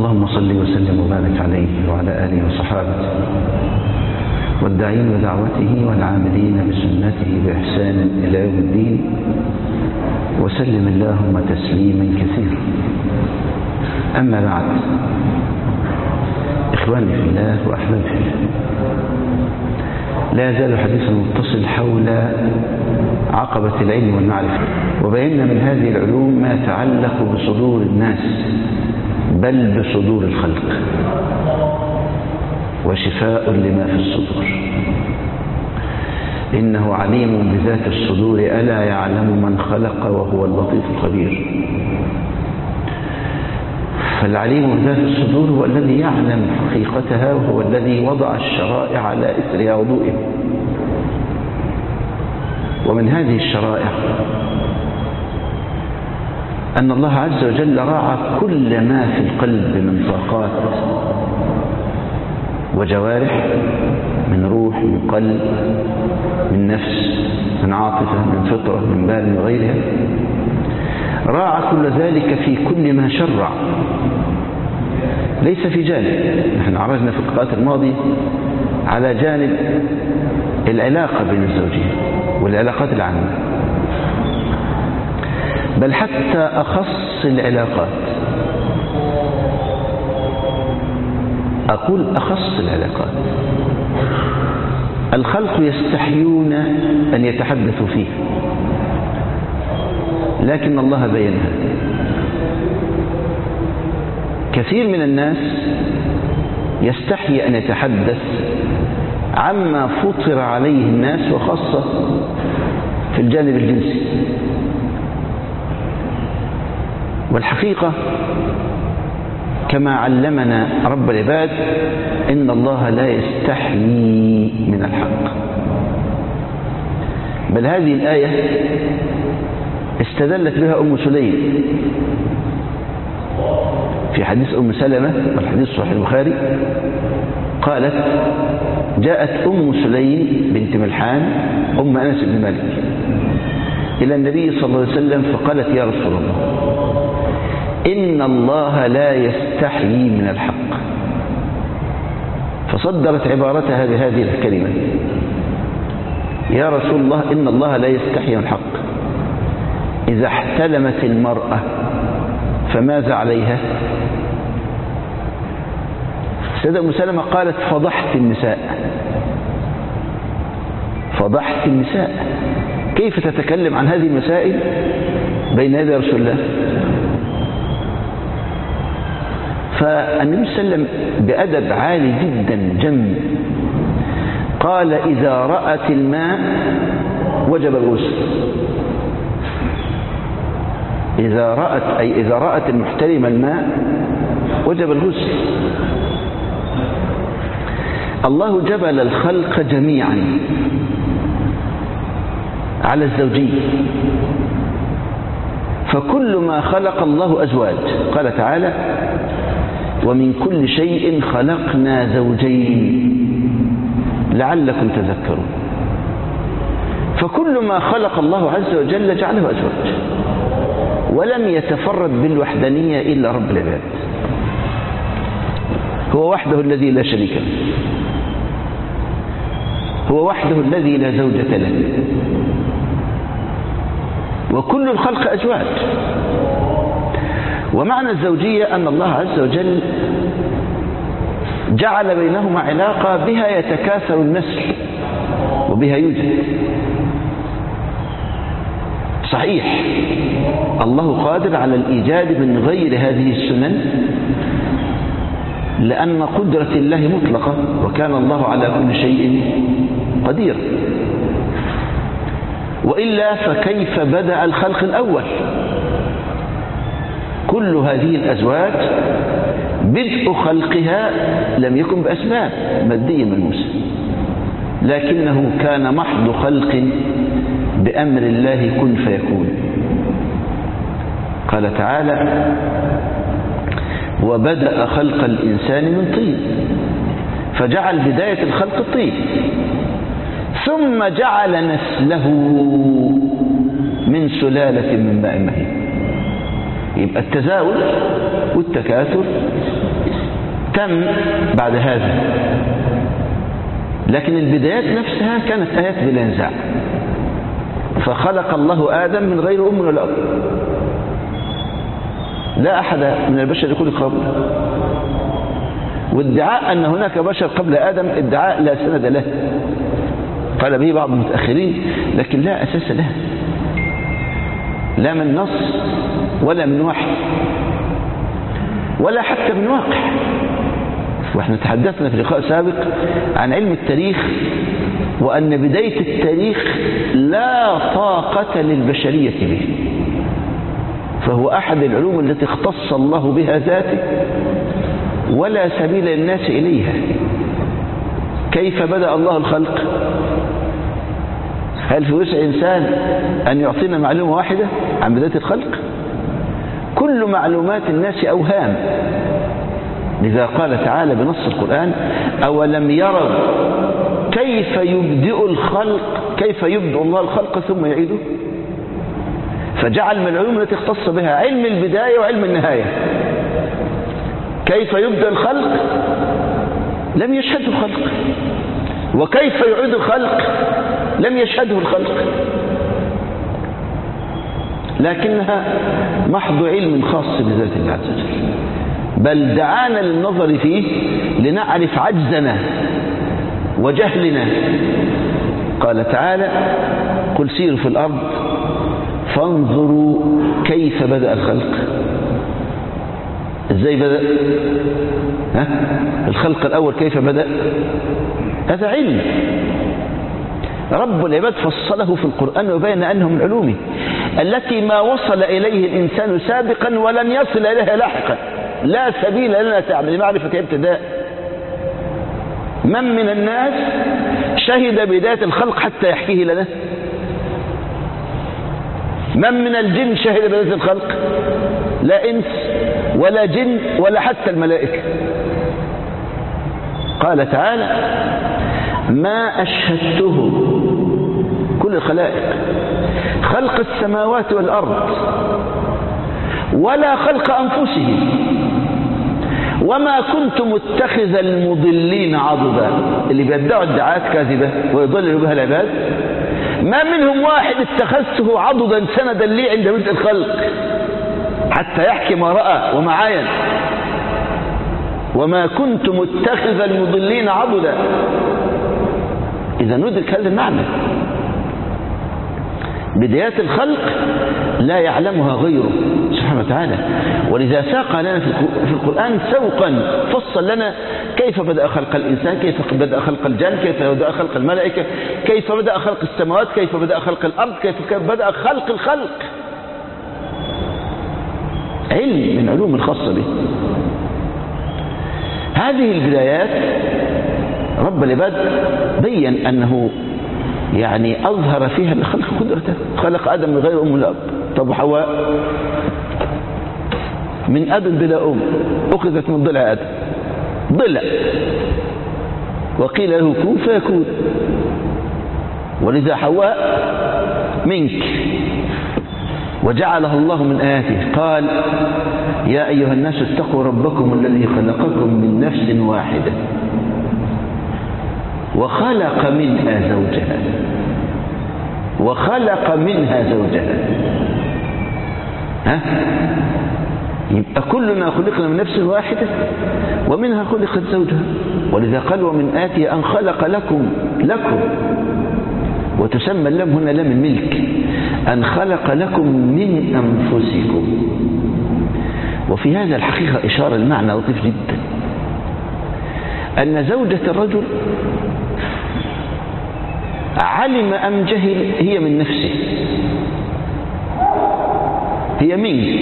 اللهم صل وسلم وبارك عليه وعلى آله وصحابته والداعين بدعوته والعاملين بسنته بإحسان إلى يوم الدين، وسلم اللهم تسليما كثيرا. أما بعد، إخواني في الله وأحبابي في الله، لا يزال حديثنا متصل حول عقبة العلم والمعرفة، وبينا من هذه العلوم ما يتعلق بصدور الناس بل بصدور الخلق، وشفاء لما في الصدور. إنه عليم بذات الصدور، ألا يعلم من خلق وهو اللطيف الخبير. فالعليم بذات الصدور هو الذي يعلم حقيقتها، وهو الذي وضع الشرائع على إثرها وضوئها. ومن هذه الشرائع أن الله عز وجل راعى كل ما في القلب من طاقات وجوارح، من روح، من قلب، من نفس، من عاطفة، من فطرة، من بال وغيرها. راعى كل ذلك في كل ما شرع، ليس في جانب. نحن عرجنا في اللقاءات الماضية على جانب العلاقة بين الزوجين والعلاقات العامة، بل حتى أخص العلاقات. أقول أخص العلاقات. الخلق يستحيون أن يتحدثوا فيه، لكن الله بينها. كثير من الناس يستحي أن يتحدث عما فطر عليه الناس، وخاصة في الجانب الجنسي. والحقيقة كما علمنا رب العباد، إن الله لا يستحيي من الحق. بل هذه الآية استدلت بها أم سليم في حديث أم سلمة، والحديث صحيح البخاري. قالت: جاءت أم سليم بنت ملحان أم أنس بن مالك إلى النبي صلى الله عليه وسلم فقالت: يا رسول الله، إن الله لا يستحيي من الحق. فصدرت عبارتها بهذه الكلمة: يا رسول الله، إن الله لا يستحيي من الحق. إذا احتلمت المرأة فماذا عليها؟ سيدة أم سلمة قالت: فضحت النساء. فضحت النساء. كيف تتكلم عن هذه المسائل بين يدي رسول الله؟ فالنبي صلى الله عليه وسلم بأدب عالي جدا جم قال: إذا رأت الماء وجب الغسل. إذا رأت، أي إذا رأت المحترمة الماء وجب الغسل. الله جبل الخلق جميعا على الزوجية، فكل ما خلق الله أزواج. قال تعالى: ومن كل شيء خلقنا زوجين لعلكم تذكرون. فكل ما خلق الله عز وجل جعله أزواج، ولم يتفرد بالوحدانية إلا رب العباد. هو وحده الذي لا شريك له، هو وحده الذي لا زوجة له، وكل الخلق أزواج. ومعنى الزوجية أن الله عز وجل جعل بينهما علاقة بها يتكاثر النسل وبها يوجد. صحيح الله قادر على الإيجاد من غير هذه السنن، لأن قدرة الله مطلقة، وكان الله على كل شيء قدير. وإلا فكيف بدأ الخلق الأول؟ كل هذه الأزواج بدء خلقها لم يكن بأسباب مادية ملموسة، لكنه كان محض خلق بأمر الله كن فيكون. قال تعالى: وبدأ خلق الإنسان من طين، فجعل بداية الخلق الطين، ثم جعل نسله من سلالة من ماء مهين. يبقى التزاوج والتكاثر تم بعد هذا، لكن البدايات نفسها كانت آيات بلا نزاع. فخلق الله آدم من غير أم ولا أب، لا أحد من البشر يكون قبله. وادعاء أن هناك بشر قبل آدم ادعاء لا سند له، قال به بعض المتأخرين، لكن لا أساس له، لا من نص ولا من وحي ولا حتى من واقع. واحنا تحدثنا في لقاء سابق عن علم التاريخ، وأن بداية التاريخ لا طاقة للبشرية به، فهو أحد العلوم التي اختص الله بها ذاته ولا سبيل للناس إليها. كيف بدأ الله الخلق؟ هل في وسع إنسان أن يعطينا معلومة واحدة عن بداية الخلق؟ كل معلومات الناس أوهام. لذا قال تعالى بنص القرآن: أولم يروا كيف يبدئ الخلق، كيف يبدأ الله الخلق ثم يعيده. فجعل من العلوم التي اختص بها علم البداية وعلم النهاية. كيف يبدأ الخلق لم يشهده الخلق، وكيف يعيد الخلق لم يشهده الخلق، لكنها محض علم خاص بذات الله عز وجل. بل دعانا للنظر فيه لنعرف عجزنا وجهلنا. قال تعالى: قل سيروا في الأرض فانظروا كيف بدأ الخلق. ازاي بدأ؟ الخلق الأول كيف بدأ؟ هذا علم رب العباد فصله في القرآن وبين أنه من علومه التي ما وصل إليه الإنسان سابقا ولن يصل إليها لاحقا، لا سبيل لنا لمعرفة ابتداء. من الناس شهد بداية الخلق حتى يحكيه لنا؟ من الجن شهد بداية الخلق؟ لا إنس ولا جن ولا حتى الملائكة. قال تعالى: ما أشهدته، كل الخلائق، خلق السماوات والأرض ولا خلق أنفسهم وما كنت متخذ المضلين عضدا. اللي بيدعوا ادعاءات كاذبة ويضلل بها العباد ما منهم واحد اتخذته عضدا سندا لي عند بدء الخلق حتى يحكي ما رأى وما عاين. وما كنت متخذ المضلين عضدا. إذا ندرك هذا المعنى، بدايات الخلق لا يعلمها غيره سبحانه وتعالى. ولذا ساق لنا في القرآن سوقا فصل لنا كيف بدأ خلق الإنسان، كيف بدأ خلق الجن، كيف بدأ خلق الملائكة، كيف بدأ خلق السماوات، كيف بدأ خلق الأرض، كيف بدأ خلق الخلق. علم من علوم الخاصة به. هذه البدايات رب العباد بين أنه يعني أظهر فيها لخلق قدرته. خلق آدم من غير أم ولا أب. طب حواء من أب بلا أم، أخذت من ضلع آدم، ضلع، وقيل له كن فيكون. ولذا حواء منك، وجعلها الله من آياته. قال: يا أيها الناس اتقوا ربكم الذي خلقكم من نفس واحدة وخلق منها زوجها وخلق منها زوجها. يبقى كلنا خلقنا من نفس واحدة ومنها خلقت زوجها. ولذا قال: ومن آتي أن خلق لكم وتسمى اللام هنا لام الملك، أن خلق لكم من أنفسكم. وفي هذا الحقيقة إشارة المعنى لطيف جدا، أن زوجة الرجل علم أم جهل هي من نفسه، هي منك،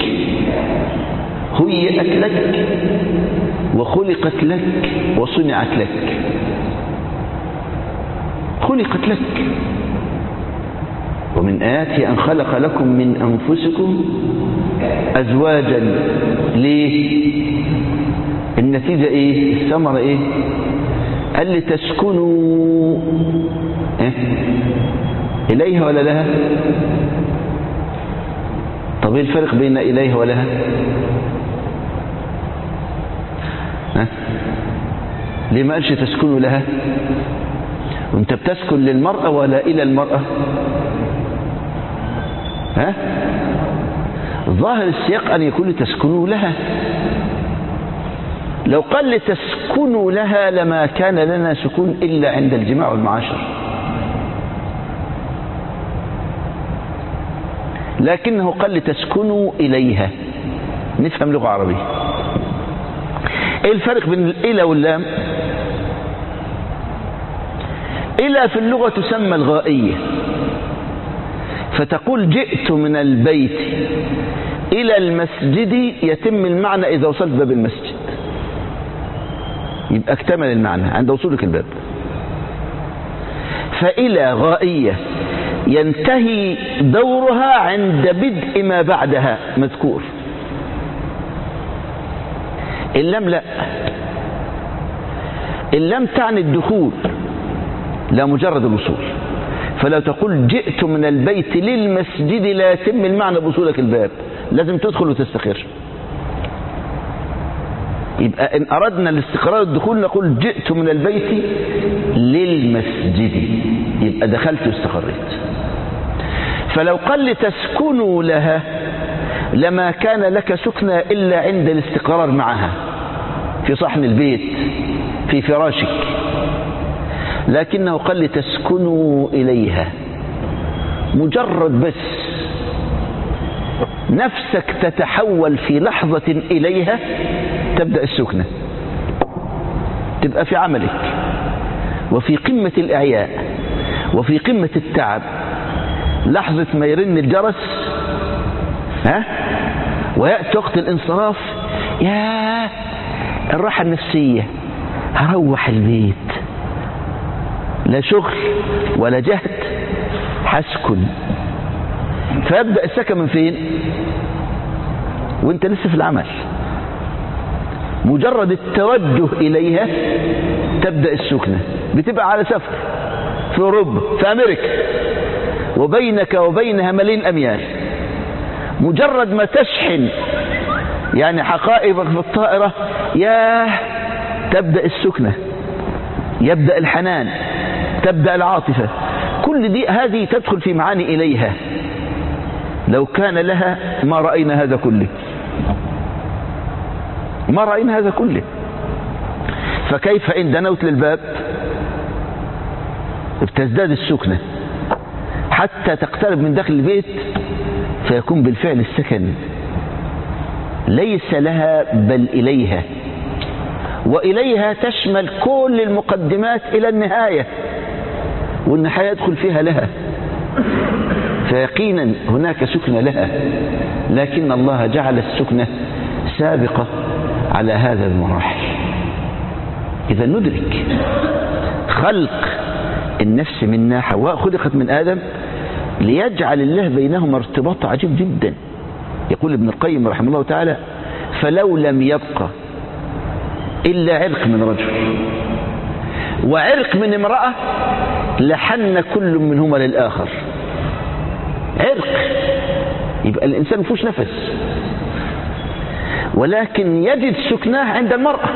هيئت لك وخلقت لك وصنعت لك، خلقت لك. ومن آياته أن خلق لكم من أنفسكم أزواجا. ليه؟ النتيجة إيه؟ الثمرة إيه؟ قال لي تسكنوا إليها ولا لها؟ طب إيه الفرق بين إليها ولها؟ ليه ما قالش تسكنوا لها؟ وانت بتسكن للمرأة ولا إلى المرأة؟ ظاهر السياق أن يكون تسكنوا لها. لو قال لتسكنوا لها لما كان لنا سكون إلا عند الجماع والمعاشر، لكنه قال لتسكنوا إليها. نفهم لغة عربية. ايه الفرق بين الإلى واللام؟ إلى في اللغة تسمى الغائية، فتقول جئت من البيت إلى المسجد، يتم المعنى إذا وصلت باب المسجد، يبقى اكتمل المعنى عند وصولك الباب. فإلى غائية ينتهي دورها عند بدء ما بعدها مذكور. اللام لا، اللام تعني الدخول لا مجرد الوصول. فلو تقول جئت من البيت للمسجد لا يتم المعنى بوصولك الباب، لازم تدخل وتستقر. يبقى إن أردنا الاستقرار الدخول نقول جئت من البيت للمسجد، يبقى دخلت واستقريت. فلو قال لتسكنوا لها لما كان لك سكنى إلا عند الاستقرار معها في صحن البيت في فراشك، لكنه قال لتسكنوا إليها. مجرد بس نفسك تتحول في لحظة إليها تبدأ السكنة، تبقى في عملك وفي قمة الإعياء وفي قمة التعب. لحظة ما يرن الجرس ويأتي وقت الانصراف، يا الراحة النفسية، هروح البيت، لا شغل ولا جهد، حسكن. فيبدأ السكن من فين؟ وانت لسه في العمل. مجرد التوجه إليها تبدأ السكنة. بتبقى على سفر في أوروبا في أمريكا وبينك وبينها ملايين أميال، مجرد ما تشحن يعني حقائبك في الطائرة ياه تبدأ السكنة، يبدأ الحنان، تبدأ العاطفة. كل دي هذه تدخل في معاني إليها. لو كان لها ما رأينا هذا كله، ما رأينا هذا كله. فكيف إن دنوت للباب بتزداد السكنة حتى تقترب من داخل البيت فيكون بالفعل السكن ليس لها بل إليها. وإليها تشمل كل المقدمات إلى النهاية، والنهاية يدخل فيها لها. فيقينا هناك سكنة لها، لكن الله جعل السكنة سابقة على هذا المراحل. إذا ندرك خلق النفس منا، حواء خلقت من آدم ليجعل الله بينهما ارتباط عجيب جدا. يقول ابن القيم رحمه الله تعالى: فلو لم يبقى إلا عرق من رجل وعرق من امرأة لحن كل منهما للآخر. عرق، يبقى الإنسان مفيهوش نفس، ولكن يجد سكناه عند المرأة.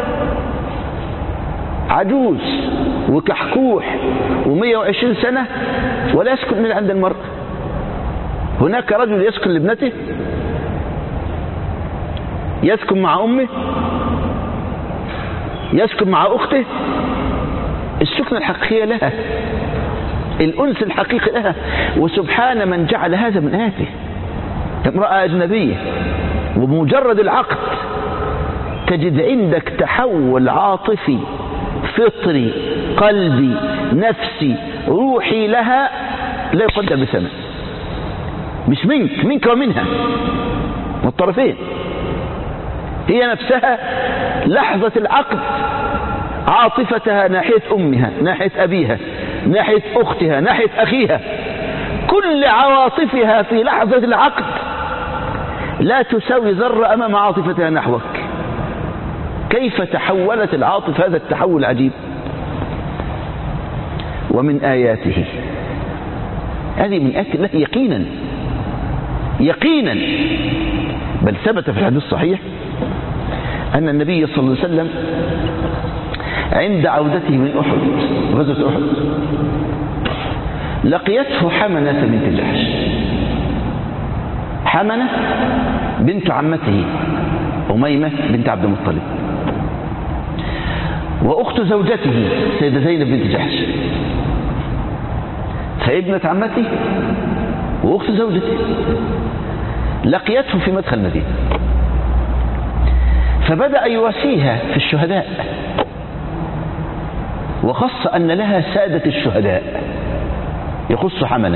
عجوز وكحكوح و120 سنة ولا يسكن من عند المرأة. هناك رجل يسكن لابنته، يسكن مع أمه، يسكن مع أخته. السكنة الحقيقية لها، الأنس الحقيقي لها. وسبحان من جعل هذا من آياته. امرأة أجنبية وبمجرد العقد تجد عندك تحول عاطفي فطري قلبي نفسي روحي لها لا يقدر بثمن. مش منك ومنها، من الطرفين. هي نفسها لحظة العقد عاطفتها ناحية أمها، ناحية أبيها، ناحية أختها، ناحية أخيها، كل عواطفها في لحظة العقد لا تساوي ذرة أمام عاطفتها نحوك. كيف تحولت العاطفة هذا التحول العجيب. ومن آياته، هذه من آيات الله يقينا يقينا، بل ثبت في الحديث الصحيح أن النبي صلى الله عليه وسلم عند عودته من أحد، غزوة أحد، لقيته حمنة بنت جحش. حمنة بنت عمته أميمة بنت عبد المطلب، وأخت زوجته سيدة زينب بنت جحش، فابنة عمته وأخت زوجته، لقيته في مدخل المدينة، فبدأ يواسيها في الشهداء، وخص أن لها سادة الشهداء، يخص حمنة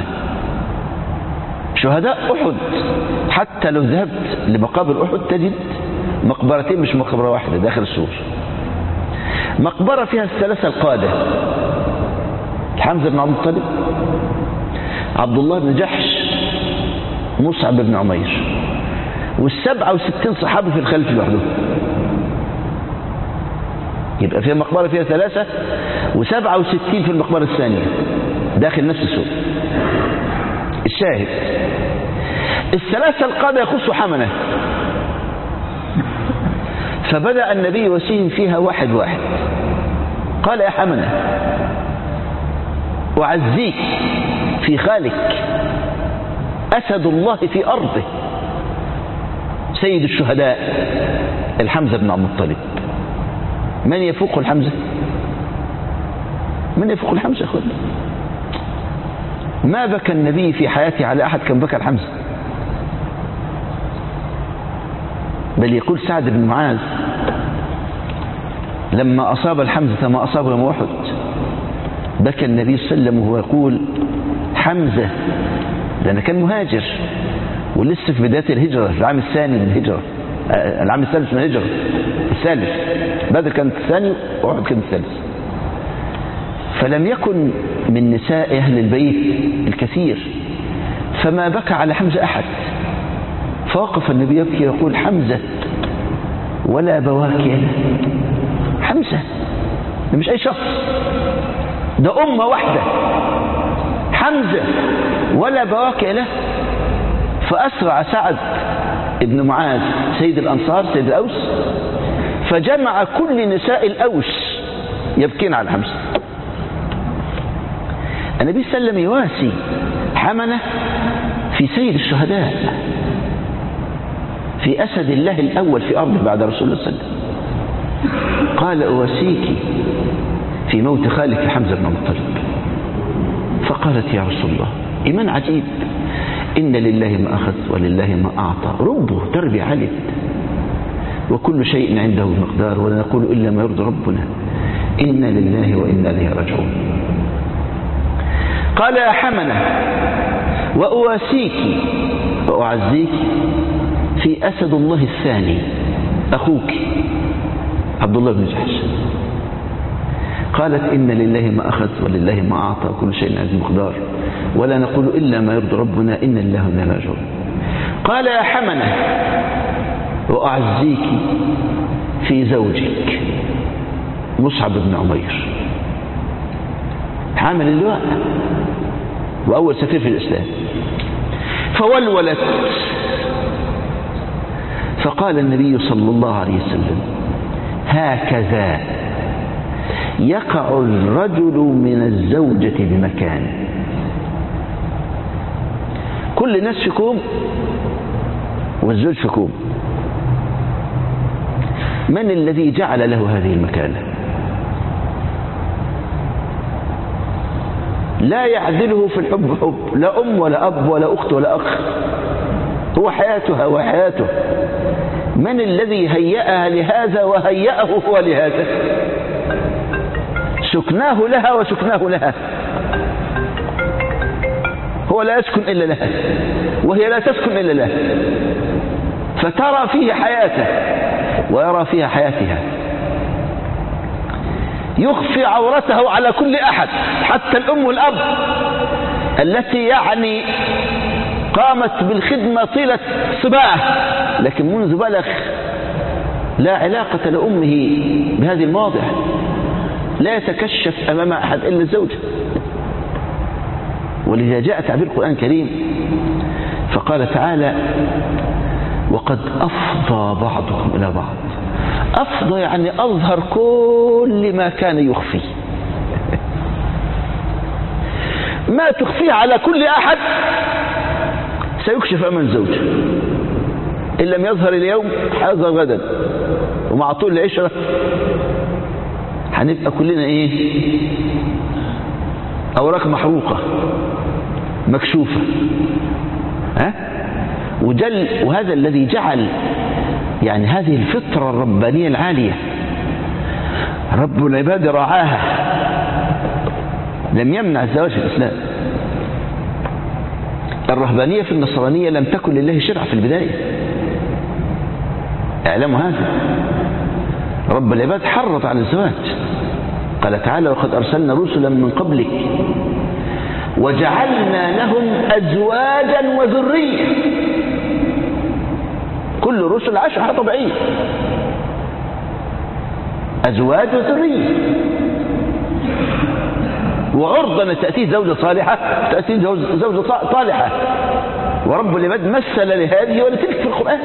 شهداء أحد. حتى لو ذهبت لمقابر أحد تجد مقبرتين، مش مقبرة واحدة داخل السور. مقبرة فيها الثلاثة القادة: حمزة بن عبد المطلب، عبد الله بن جحش، مصعب بن عمير، وال67 صحابي في الخلف لوحدهم. يبقى فيها مقبرة فيها 3 و67 في المقبرة الثانية داخل نفس السور. الشاهد الثلاثة القادة يخص حمنة، فبدأ النبي يواسيهم فيها واحد واحد. قال: يا حمنة، أعزيك في خالك أسد الله في أرضه سيد الشهداء الحمزة بن عبد المطلب. من يفوق الحمزة؟ من يفوق الحمزة يا أخوان؟ ما بكى النبي في حياته على أحد كان بكى الحمزة. بل يقول سعد بن معاذ لما أصاب الحمزة ما أصاب يوم أحد، بكى النبي صلى الله عليه وسلم وهو يقول: حمزة ده أنا كان مهاجر ولسه في بداية الهجرة، في العام الثاني من الهجرة، العام الثالث من الهجرة، الثالث. بدر كانت الثاني وأحد كانت الثالث. فلم يكن من نساء أهل البيت الكثير، فما بكى على حمزة أحد. فوقف النبي يبكي يقول: حمزة ولا بواكي له. حمزة ده مش أي شخص، ده أمة واحدة. حمزة ولا بواكي له. فأسرع سعد ابن معاذ سيد الأنصار سيد الأوس، فجمع كل نساء الأوس يبكين على حمزة. النبي صلى الله عليه وسلم يواسي حمنة في سيد الشهداء، في أسد الله الأول في أرضه بعد رسول الله صلى الله عليه وسلم. قال: أواسيك في موت خالك حمزة بن المطلب. فقالت: يا رسول الله، إيمان عجيب، إن لله ما أخذ ولله ما أعطى، ربه دربي علم، وكل شيء عنده بمقدار، ولا نقول إلا ما يرضي ربنا، إنا لله وإنا إليه راجعون. قال: يا حمنة، وأواسيك وأعزيك في أسد الله الثاني أخوك عبد الله بن جحش. قالت: إن لله ما أخذ ولله ما أعطى، كل شيء عنده مقدار، ولا نقول إلا ما يرضي ربنا، إن الله وإنا راجعون. قال: يا حمنة، وأعزيك في زوجك مصعب بن عمير، حامل اللواء وأول سفير في الإسلام. فولولت، فقال النبي صلى الله عليه وسلم: هكذا يقع الرجل من الزوجة بمكان. كل الناس في كوم والزوج في كوم، من الذي جعل له هذه المكانة؟ لا يعدله في الحب حب، لا أم ولا أب ولا أخت ولا أخ، هو حياتها وحياته. من الذي هيأها لهذا وهيأه هو لهذا؟ سكناه لها وسكناه لها، هو لا يسكن إلا لها وهي لا تسكن إلا له، فترى فيه حياته ويرى فيها حياتها، يخفي عورته على كل أحد، حتى الأم والأب التي يعني قامت بالخدمة طيلة صباعه، لكن منذ بلغ لا علاقة لأمه بهذه المواضع، لا يتكشف أمام أحد إلا الزوجة. ولذا جاء تعبير القرآن الكريم فقال تعالى: وقد أفضى بعضكم إلى بعض. أفضى يعني أظهر كل ما كان يخفي، ما تخفيه على كل أحد سيكشف أمام زوجه، إن لم يظهر اليوم هيظهر غدا، ومع طول العشرة هنبقى كلنا إيه؟ أوراق محروقة مكشوفة. وهذا الذي جعل يعني هذه الفطرة الربانية العالية رب العباد رعاها، لم يمنع الزواج في الإسلام. الرهبانية في النصرانية لم تكن لله شرع في البداية، اعلموا هذا. رب العباد حرض على الزواج، قال تعالى: وقد أرسلنا رسلا من قبلك وجعلنا لهم أزواجا وذرية. كل الرسل عاشوا حياة طبيعية، أزواج وذرية، وعرضا تأتي زوجة صالحة تأتي زوجة طالحة، ورب العباد مثل لهذه ولتلك في القرآن،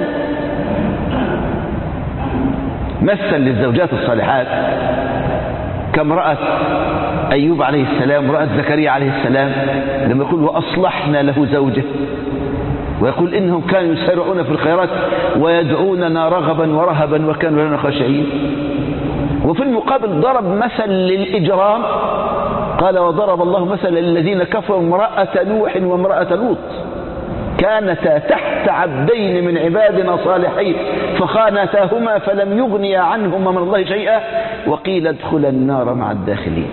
مثل للزوجات الصالحات كامرأة أيوب عليه السلام ورأت زكريا عليه السلام لما يقول: وأصلحنا له زوجه، ويقول: إنهم كانوا يسارعون في الخيرات ويدعوننا رغبا ورهبا وكانوا لنا خاشعين. وفي المقابل ضرب مثل للإجرام، قال: وضرب الله مثلا للذين كفروا امرأة نوح وامرأة لوط كانتا تحت عبدين من عبادنا صالحين فخانتاهما فلم يغنيا عنهما من الله شيئا وقيل ادخلا النار مع الداخلين.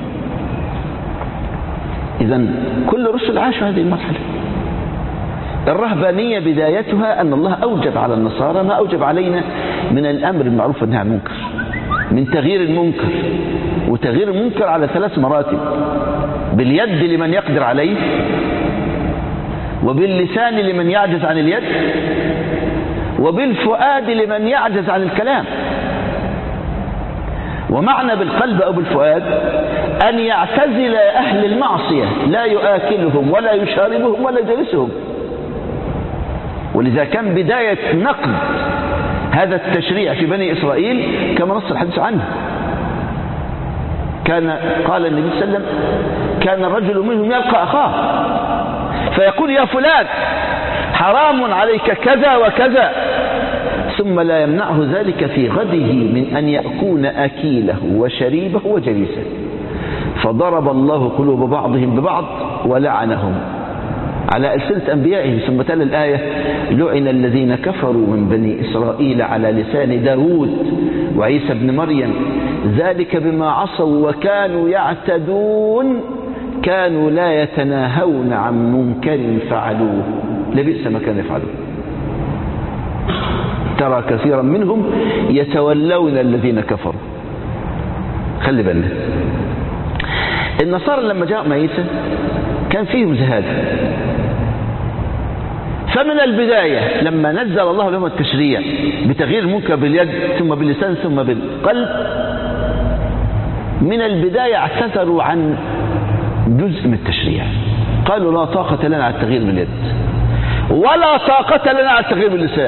إذن كل الرسل عاشوا هذه المرحلة. الرهبانية بدايتها أن الله أوجب على النصارى ما أوجب علينا من الأمر بالمعروف والنهي عن المنكر، من تغيير المنكر. وتغيير المنكر على 3 مراتب: باليد لمن يقدر عليه، وباللسان لمن يعجز عن اليد، وبالفؤاد لمن يعجز عن الكلام. ومعنى بالقلب أو بالفؤاد أن يعتزل أهل المعصية، لا يآكلهم ولا يشاربهم ولا يجلسهم. ولذا كان بداية نقد هذا التشريع في بني إسرائيل كما نص الحديث عنه. قال النبي صلى الله عليه وسلم: كان الرجل منهم يلقى أخاه فيقول: يا فلان حرام عليك كذا وكذا، ثم لا يمنعه ذلك في غده من أن يأكون أكيله وشريبه وجليسه، فضرب الله قلوب بعضهم ببعض ولعنهم على ألسنة أنبيائهم. ثم تلا الآية: لعن الذين كفروا من بني إسرائيل على لسان داود وعيسى بن مريم ذلك بما عصوا وكانوا يعتدون كانوا لا يتناهون عن منكر فعلوه لبئس ما كانوا يفعلون. ترى كثيرا منهم يتولون الذين كفروا. خلي بالنا، النصارى لما جاءوا مع عيسى كان فيهم زهاد، فمن البداية لما نزل الله لهم التشريع بتغيير المنكر باليد ثم باللسان ثم بالقلب، من البداية اعتذروا عن جزء من التشريع، قالوا: لا طاقة لنا على التغيير باليد ولا طاقة لنا على التغيير باللسان،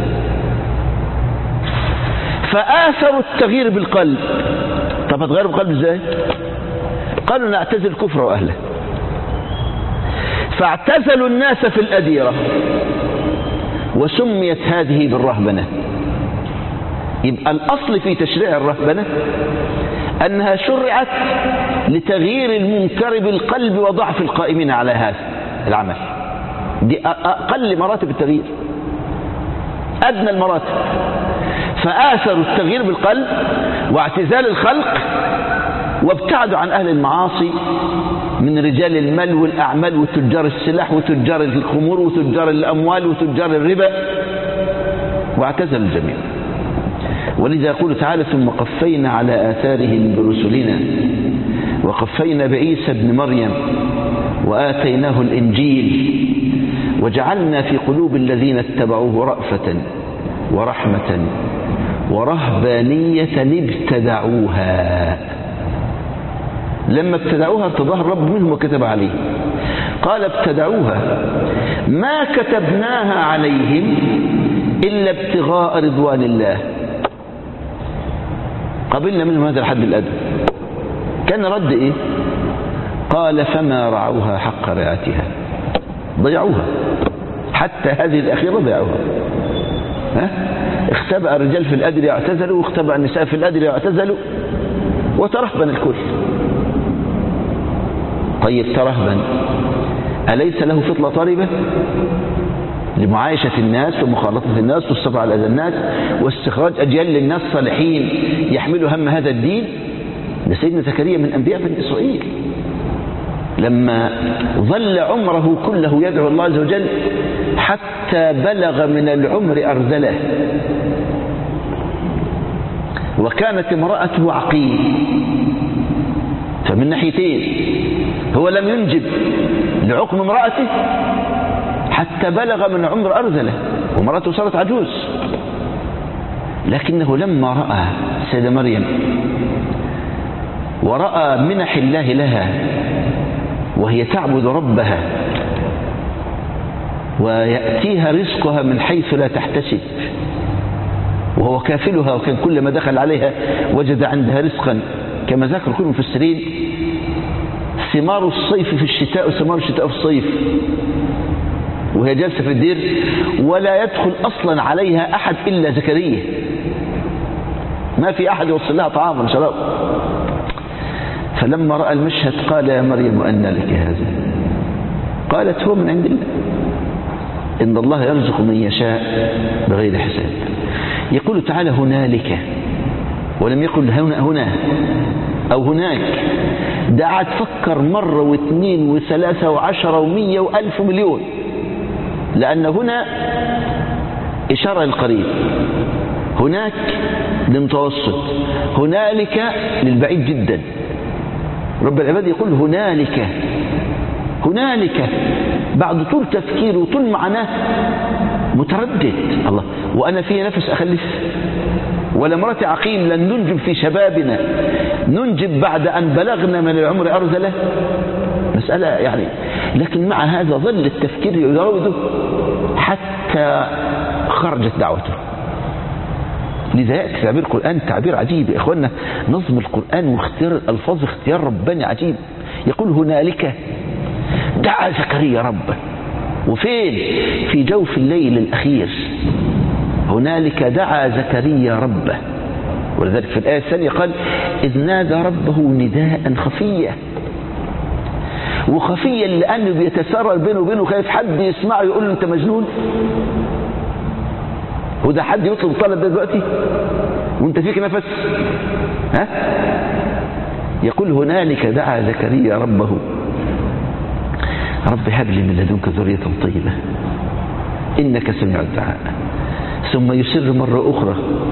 فآثروا التغيير بالقلب. طب هتغيروا بالقلب ازاي؟ قالوا: نعتزل الكفر وأهله، فاعتزلوا الناس في الأديرة، وسميت هذه بالرهبنة. يبقى الأصل في تشريع الرهبنة أنها شرعت لتغيير المنكر بالقلب وضعف القائمين على هذا العمل. دي أقل مراتب التغيير، أدنى المراتب. فآثروا التغيير بالقلب واعتزال الخلق، وابتعدوا عن أهل المعاصي من رجال المال والأعمال وتجار السلاح وتجار الخمور وتجار الأموال وتجار الربا، واعتزلوا الجميع. ولذا يقول تعالى: ثم قفينا على آثارهم برسلنا وقفينا بعيسى ابن مريم وآتيناه الإنجيل وجعلنا في قلوب الذين اتبعوه رأفة ورحمة ورهبانية ابتدعوها. لما ابتدعوها ارتضاها الرب منهم وكتب عليه. قال: ابتدعوها ما كتبناها عليهم إلا ابتغاء رضوان الله. قبلنا منهم هذا الحد الأدنى. كان رد إيه؟ قال فما رعوها حق رعايتها، ضيعوها، حتى هذه الأخيرة ضيعوها. اختبأ الرجال في الأدر يعتزلوا، واختبأ النساء في الأدر يعتزلوا، وترهبن الكل. طيب ترهبن، أليس له فطلة طربة لمعايشة الناس ومخالطة الناس والصبر على أذى الناس واستخراج أجيال للناس صالحين يحملوا هم هذا الدين؟ ده سيدنا زكريا من أنبياء بني إسرائيل، لما ظل عمره كله يدعو الله عز وجل حتى بلغ من العمر أرذله، وكانت امرأته عقيم. فمن ناحيتين هو لم ينجب لعقم امرأته حتى بلغ من عمر أرذله وامرأته صارت عجوز، لكنه لما رأى سيدة مريم ورأى منح الله لها وهي تعبد ربها ويأتيها رزقها من حيث لا تحتسب وهو كافلها، وكان كلما دخل عليها وجد عندها رزقا، كما ذكر كل المفسرين ثمار الصيف في الشتاء وثمار الشتاء في الصيف، وهي جالسة في الدير ولا يدخل أصلا عليها أحد إلا زكريا، ما في أحد يوصل لها طعاما وشراب. فلما رأى المشهد قال يا مريم أنى لك هذا؟ قالت هو من عند الله، إن الله يرزق من يشاء بغير حساب. يقول تعالى هنالك، ولم يقل هنا أو هناك. دعا تفكر مرة واثنين وثلاثة وعشرة ومية وألف مليون، لأن هنا إشارة للقريب، هناك للمتوسط، هنالك للبعيد جدا. رب العباد يقول هنالك، هنالك بعد طول تفكير وطول معناه متردد. الله، وأنا في نفس أخلف ولا مراتي عقيم، لن ننجب في شبابنا، ننجب بعد أن بلغنا من العمر أرذلة؟ مسألة يعني. لكن مع هذا ظل التفكير يراوده حتى خرجت دعوته. لذا يأتي تعبير القرآن تعبير عجيب يا إخوانا. نظم القرآن واختيار الألفاظ اختيار رباني عجيب. يقول هنالك دعا زكريا ربه، وفين؟ في جوف الليل الأخير. هنالك دعا زكريا ربه، ولذلك في الآية الثانية قال إذ نادى ربه نداء خفيا. وخفيا لأنه بيتسرر بينه وبينه، خايف حد يسمعه يقول له أنت مجنون. وده حد يطلب الطلب ده دلوقتي وانت فيك نفس؟ يقول هنالك دعا زكريا ربه رب هب لي من لدنك ذرية طيبة إنك سميع الدعاء. ثم يسر مرة أخرى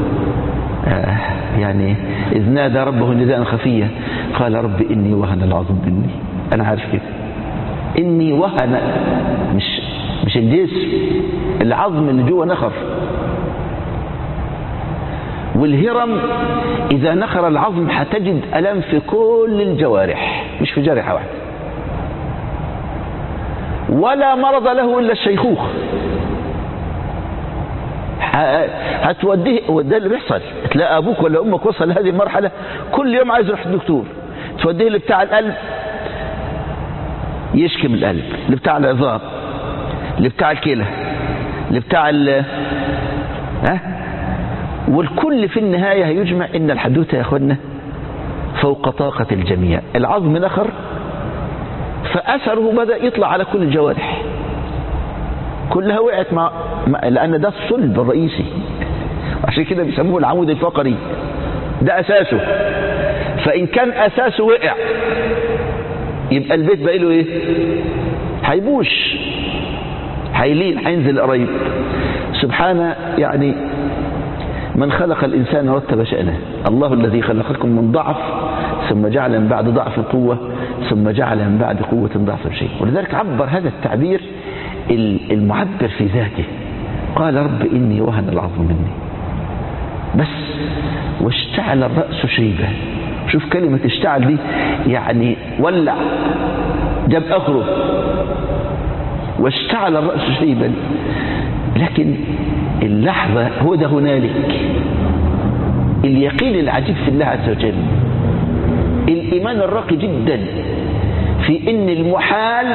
يعني إذ نادى ربه نداء خفيا قال رب إني وهن العظم مني. أنا عارف كده، إني وهن، مش الجسم، العظم اللي جوه نخر. والهرم إذا نخر العظم هتجد ألم في كل الجوارح، مش في جارحة واحدة. ولا مرض له إلا الشيخوخ. هتوديه، وده اللي بيحصل. تلاقي أبوك ولا أمك وصل لهذه المرحلة كل يوم عايز يروح الدكتور، توديه اللي بتاع القلب يشكي من القلب، اللي بتاع العظام، اللي بتاع الكلى، اللي بتاع والكل في النهاية هيجمع إن الحدوثة يا أخوانا فوق طاقة الجميع. العظم نخر فأثره بدأ يطلع على كل الجوارح كلها، وقعت لأن ده الصلب الرئيسي، عشان كده بيسموه العمود الفقري، ده أساسه. فإن كان أساسه وقع يبقى البيت بقى له إيه؟ هيبوش، هيلين، هينزل قريب. سبحانه يعني من خلق الإنسان رتب شأنه. الله الذي خلقكم من ضعف ثم جعل من بعد ضعف قوة ثم جعل من بعد قوة ضعف شيء. ولذلك عبر هذا التعبير المعبر في ذاته، قال رب إني وهن العظم مني بس واشتعل الرأس شيبة. شوف كلمة اشتعل دي يعني ولع، جاب آخره. واشتعل الرأس شيبا، لكن اللحظة هو ده هنالك. اليقين العجيب في الله عز وجل، الإيمان الراقي جدا في إن المحال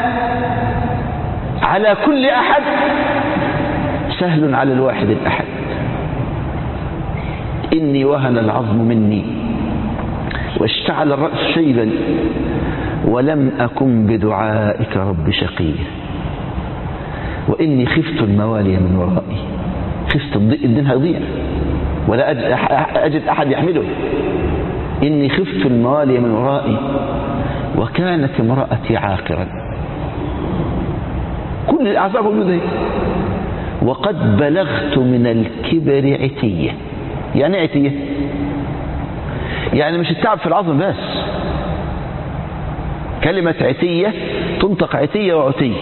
على كل أحد سهل على الواحد الأحد. إني وهن العظم مني واشتعل الرأس شيبا ولم أكن بدعائك رب شقيا وإني خفت الموالي من ورائي. خفت الدين هيضيع ولا أجد أحد يحمله. إني خفت الموالي من ورائي وكانت امرأتي عاقرا. كل الأعصاب موجودة. وقد بلغت من الكبر عتية. يعني عتية يعني مش التعب في العظم بس. كلمة عتية تنطق عتية وعتية،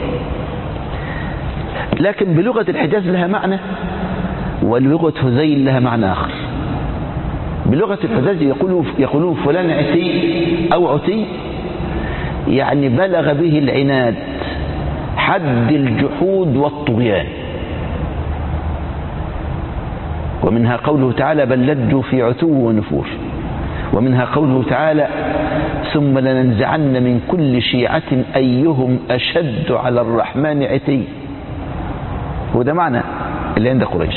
لكن بلغة الحجاز لها معنى ولغة هذيل لها معنى آخر. بلغة الحجاز يقولون فلان عتي أو عتي، يعني بلغ به العناد حد الجحود والطغيان. ومنها قوله تعالى بل لجوا في عتو ونفور. ومنها قوله تعالى ثم لننزعن من كل شيعة أيهم أشد على الرحمن عتي. وده معنى اللي عند قريش.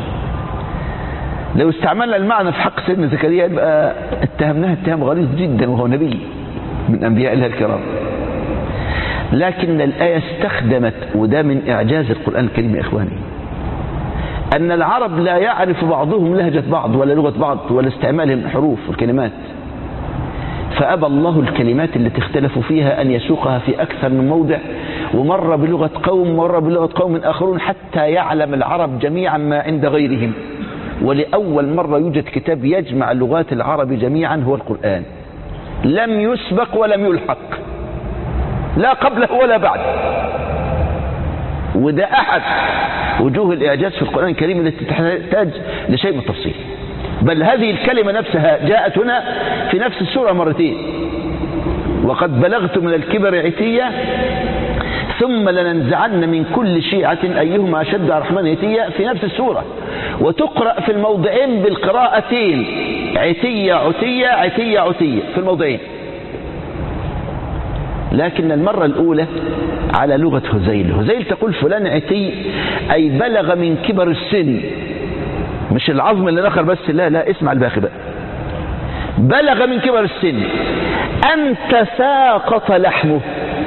لو استعملنا المعنى في حق سيدنا زكريا يبقى اتهمناه اتهام غليظ جدا وهو نبي من أنبياء الله الكرام. لكن الآية استخدمت، وده من إعجاز القرآن الكريم يا إخواني، أن العرب لا يعرف بعضهم لهجة بعض ولا لغة بعض ولا استعمالهم الحروف والكلمات، فأبى الله الكلمات التي اختلفوا فيها أن يسوقها في أكثر من موضع، ومر بلغة قوم ومر بلغة قوم آخرون حتى يعلم العرب جميعا ما عند غيرهم. ولأول مرة يوجد كتاب يجمع لغات العرب جميعا هو القرآن، لم يسبق ولم يلحق، لا قبله ولا بعد. وده أحد وجوه الإعجاز في القرآن الكريم التي تحتاج لشيء من التفصيل. بل هذه الكلمة نفسها جاءت هنا في نفس السورة مرتين. وقد بلغت من الكبر عتية ثم لننزعن من كل شيعة أيهما أشد على الرحمن عتية في نفس السورة، وتقرأ في الموضعين بالقراءتين عتية عتية عتية عتية في الموضعين. لكن المرة الأولى على لغة هذيل. هذيل تقول فلان عتي أي بلغ من كبر السن، مش العظم اللي نخر بس، لا اسمع الباقي بقى. بلغ من كبر السن أن تساقط لحمه.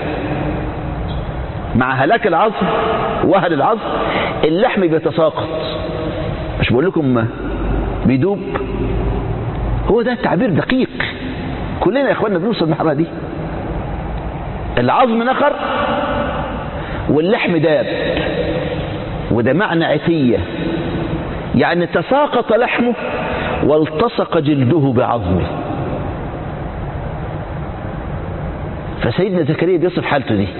مع هلاك العظم وهل العظم اللحم بيتساقط، مش بقول لكم بيدوب. هو ده تعبير دقيق، كلنا يا اخواننا بنوصل المرحله دي. العظم نخر واللحم داب، وده معنى عتية، يعني تساقط لحمه والتصق جلده بعظمه. فسيدنا زكريا بيصف حالته دي،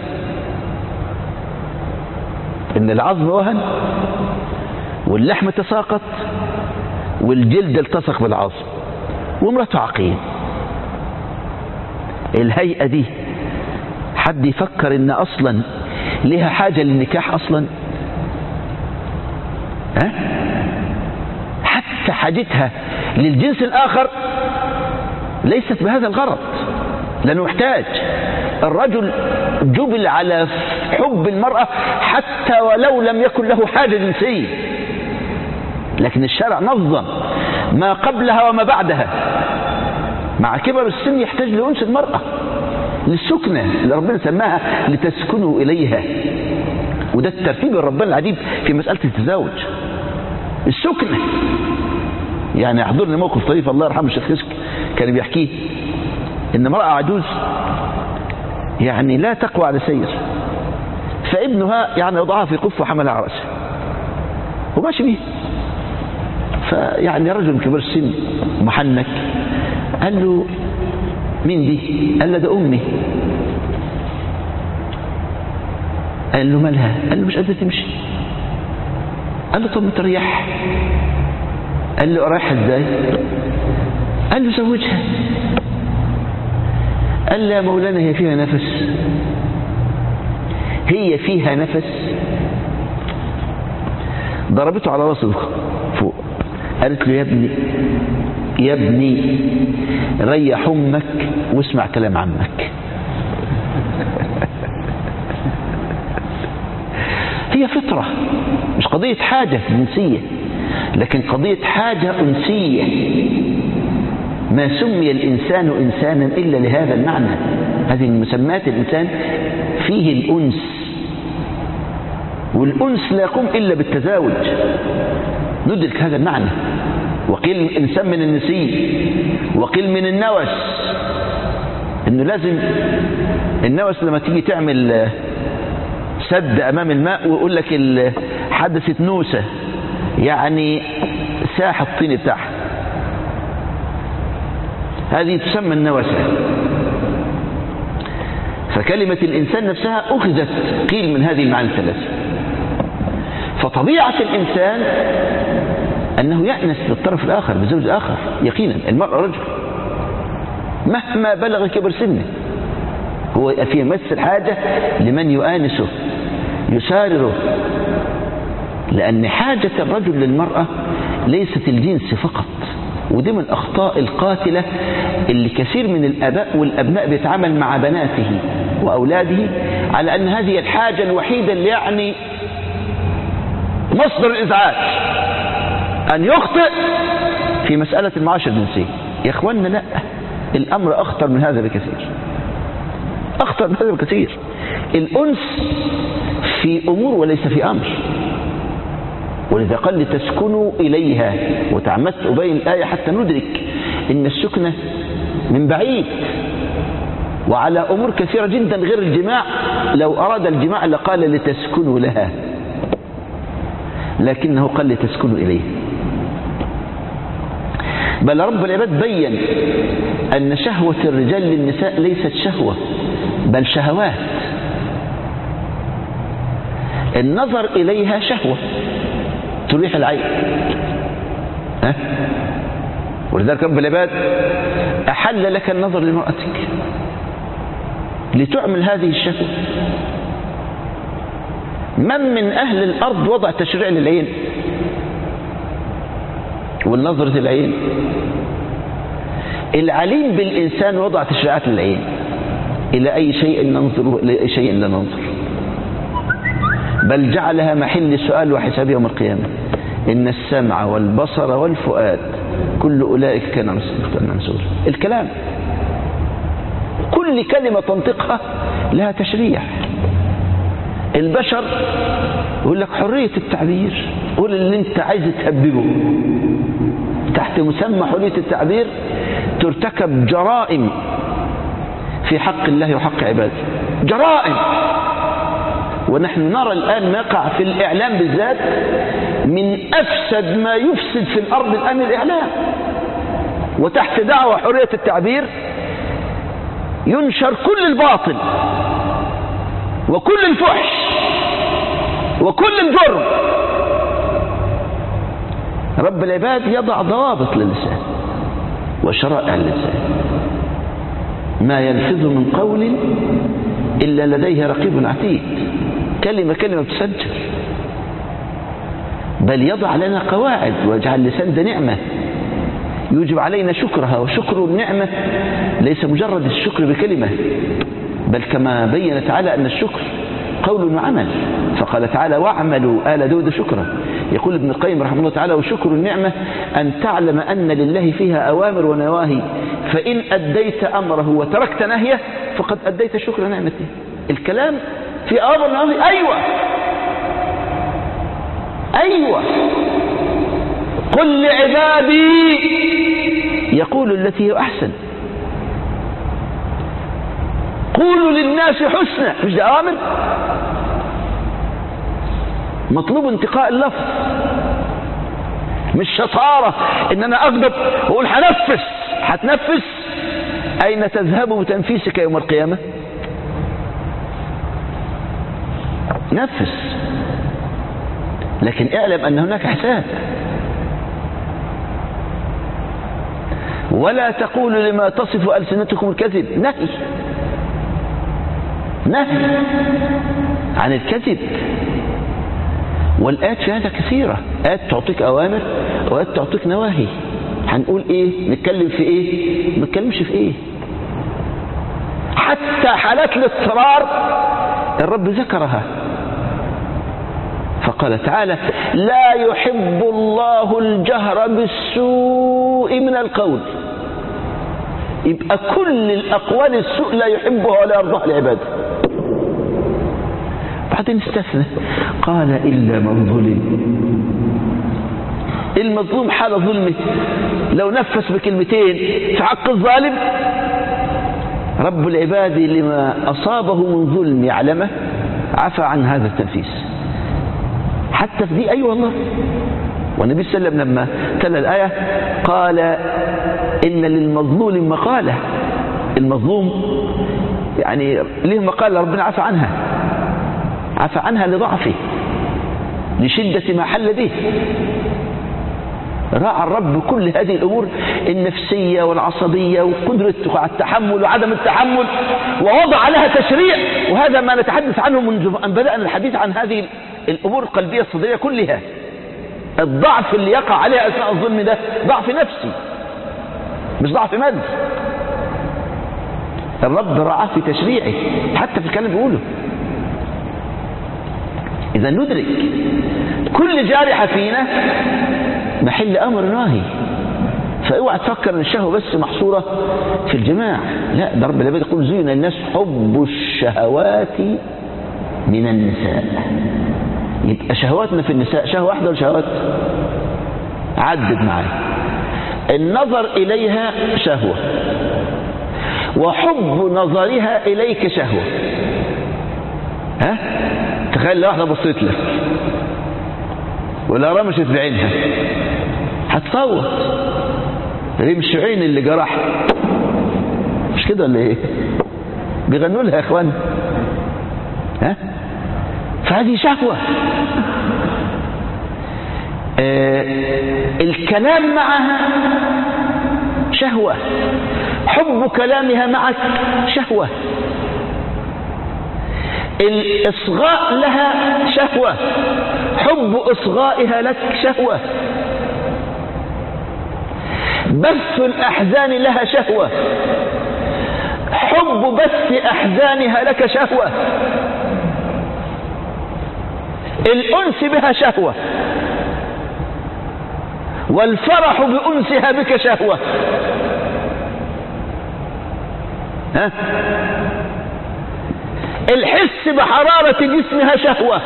ان العظم وهن واللحم تساقط والجلد التصق بالعظم، وامرأته عقيم. الهيئة دي حد يفكر ان اصلا لها حاجة للنكاح اصلا؟ حتى حاجتها للجنس الاخر ليست بهذا الغرض، لانه محتاج. الرجل جبل على حب المرأة حتى ولو لم يكن له حاجة جنسية، لكن الشرع نظم ما قبلها وما بعدها. مع كبر السن يحتاج لأنس المرأة، للسكنة اللي ربنا سماها لتسكنوا إليها. وده الترتيب الرباني العجيب في مسألة التزاوج، السكنة. يعني يحضرني موقف طريف الله يرحمه الشيخ خشك كان بيحكيه، إن امرأة عجوز يعني لا تقوى على سير، فابنها يعني وضعها في قف وحملها على رأسه وماشي بيه. فيعني رجل كبير السن محنك قال له مين دي؟ قال له ده أمي. قال له مالها؟ قال له مش قادرة تمشي. قال له طب ما تريح. قال له أريحها ازاي؟ قال له زوجها. قال له يا مولانا هي فيها نفس؟ هي فيها نفس؟ ضربته على راسه فوق. قالت له يا ابني ريح أمك واسمع كلام عمك. هي فطرة، مش قضية حاجة جنسية، لكن قضية حاجة أنسية. ما سمي الإنسان إنسانا إلا لهذا المعنى. هذه المسمات الإنسان فيه الأنس، والأنس لا يقوم إلا بالتزاوج. ندرك هذا المعنى. وقيل الإنسان من النسي، وقيل من النوس، إنه لازم النوس لما تيجي تعمل سد أمام الماء ويقول لك حدثت نوسة، يعني ساح الطين بتاعها، هذه تسمى النوسة. فكلمة الإنسان نفسها أخذت قيل من هذه المعاني الثلاثة. فطبيعة الإنسان أنه يأنس بالطرف الآخر، بزوج آخر يقينا. المرء رجل مهما بلغ كبر سنه، هو في مس الحاجة لمن يؤانسه يسارره، لأن حاجة الرجل للمرأة ليست الجنس فقط. ودي من الأخطاء القاتلة اللي كثير من الآباء والأبناء بيتعامل مع بناته وأولاده على أن هذه الحاجة الوحيدة اللي يعني مصدر الإزعاج، أن يخطئ في مسألة المعاشرة الجنسية. يا إخواننا لا، الأمر أخطر من هذا بكثير، أخطر من هذا بكثير. الأنس في أمور وليس في أمر، ولذا قال لتسكنوا إليها. وتعمدت أبين الآية حتى ندرك إن السكنة من بعيد وعلى أمور كثيرة جدا غير الجماع. لو أراد الجماع لقال لتسكنوا لها، لكنه قال لتسكنوا إليه. بل رب العباد بين أن شهوة الرجال للنساء ليست شهوة بل شهوات. النظر إليها شهوة تريح العين، ولذلك رب العباد أحل لك النظر لمرأتك لتعمل هذه الشهوة. من أهل الأرض وضع تشريع للعين والنظرة العين؟ العليم بالإنسان وضع تشريعات للعين. إلى أي شيء ننظر إلى أي شيء لا ننظر، بل جعلها محل سؤال وحساب يوم القيامة. إن السمع والبصر والفؤاد كل أولئك كان مسؤولا. الكلام، كل كلمة تنطقها لها تشريع. البشر يقول لك حرية التعبير، قول اللي انت عايز تهببه. تحت مسمى حرية التعبير ترتكب جرائم في حق الله وحق عباده، جرائم. ونحن نرى الآن ما يقع في الإعلام بالذات من أفسد ما يفسد في الأرض الآن الإعلام. وتحت دعوة حرية التعبير ينشر كل الباطل وكل الفحش وكل الجرم. رب العباد يضع ضوابط للسان وشرائع للسان. ما يلفظ من قول إلا لديه رقيب عتيد. كلمة بتسجل. بل يضع لنا قواعد ويجعل اللسان ده نعمة يوجب علينا شكرها. وشكر النعمة ليس مجرد الشكر بكلمة، بل كما بين تعالى أن الشكر قول وعمل. فقال تعالى واعملوا آل داود شكرا. يقول ابن القيم رحمه الله تعالى وشكر النعمة أن تعلم أن لله فيها أوامر ونواهي، فإن أديت أمره وتركت نهيه فقد أديت شكر نعمته. الكلام في أوامر ونواهي، أيوة. قل لعبادي يقول التي هي أحسن، قولوا للناس حسنا. مش ده أوامر؟ مطلوب انتقاء اللفظ، مش شطارة إن أنا أغضب وأقول هنفس. هتنفس؟ أين تذهب بتنفيسك يوم القيامة؟ نفس، لكن اعلم أن هناك حساب. ولا تقولوا لما تصف ألسنتكم الكذب. نهي عن الكذب. والآيات في هذا كثيرة، آيات تعطيك أوامر وآيات تعطيك نواهي. هنقول إيه؟ نتكلم في إيه؟ ما نتكلمش في إيه؟ حتى حالات الاضطرار الرب ذكرها، فقال تعالى: لا يحب الله الجهر بالسوء من القول. يبقى كل الأقوال السوء لا يحبها ولا يرضاها العباد. بعدين استثنى قال: إلا من ظلم. المظلوم حال ظلمه لو نفس بكلمتين في حق الظالم، رب العباد لما أصابه من ظلم يعلمه عفى عن هذا التنفيس. حتى في دي أيوة والله. والنبي صلى الله عليه وسلم لما تلا الآية قال: إن للمظلوم مقالة. المظلوم يعني له مقالة ربنا عفى عنها، عفى عنها لضعفه، لشدة ما حل به. راعى الرب كل هذه الأمور النفسية والعصبية وقدرته على التحمل وعدم التحمل، ووضع لها تشريع. وهذا ما نتحدث عنه منذ أن بدأنا الحديث عن هذه الأمور القلبية الصدرية كلها. الضعف اللي يقع عليها أثناء الظلم ده ضعف نفسي مش ضعف مادي. الرب رعاه في تشريعه حتى في الكلام بيقوله. إذا ندرك كل جارحة فينا محل أمر ناهي. فاوعى تفكر ان الشهوة بس محصورة في الجماع، لا، ده رب العباد يقول: زين الناس حب الشهوات من النساء. يبقى شهواتنا في النساء شهوة واحدة ولا شهوات؟ عدد معايا: النظر إليها شهوة، وحب نظرها إليك شهوة. ها؟ تخيل لو واحدة بصيت لك ولا رمشت بعينها هتصوت، رمش عين اللي جرح، مش كده ولا ايه؟ بيغنوا لها يا اخوان. ها؟ فهذه شهوة. الكلام معها شهوة، حب كلامها معك شهوة، الإصغاء لها شهوة، حب إصغائها لك شهوة، بث الأحزان لها شهوة، حب بث أحزانها لك شهوة، الأنس بها شهوة، والفرح بأنسها بك شهوة. ها؟ الحس بحرارة جسمها شهوة،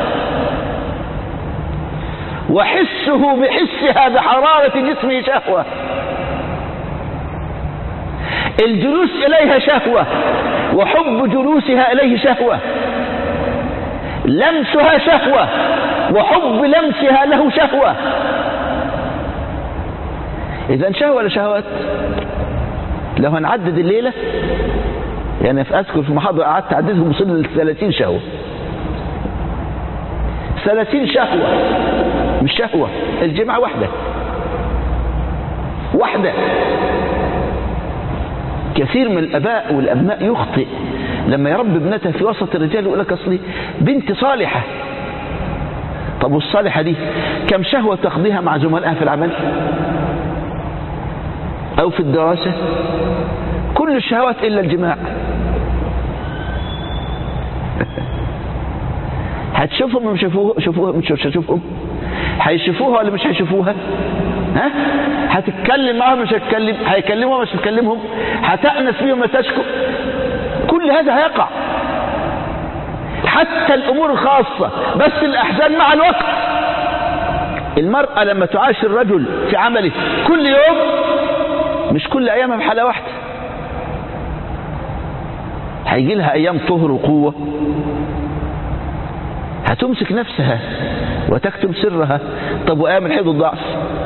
وحسه بحسها بحرارة جسمه شهوة، الجلوس إليها شهوة، وحب جلوسها إليه شهوة، لمسها شهوة، وحب لمسها له شهوة. إذن شهوة ولا شهوات؟ لو هنعدد الليلة، يعني أذكر في محاضرة قعدت أعددهم وصل ل 30 شهوة. 30 شهوة، مش شهوة الجماعة واحدة. كثير من الآباء والأبناء يخطئ لما يربي ابنته في وسط الرجال يقول لك أصلي بنت صالحة. طب والصالحة دي كم شهوة تقضيها مع زملائها في العمل أو في الدراسة؟ كل الشهوات إلا الجماع. هتشوفهم مش شوفوها؟ مش هتشوفهم؟ هيشوفوها ولا مش هيشوفوها؟ ها؟ هتتكلم معهم مش هتكلم؟ هيكلمهم مش هتكلمهم؟ هتأنس بيهم ما تشكو؟ كل هذا هيقع. حتى الأمور الخاصة، بس الأحزان مع الوقت. المرأة لما تعاشر الرجل في عمله كل يوم، مش كل أيامها بحالة واحدة، هيجي لها أيام طهر وقوة هتمسك نفسها وتكتم سرها. طب وأيام الحيض والضعف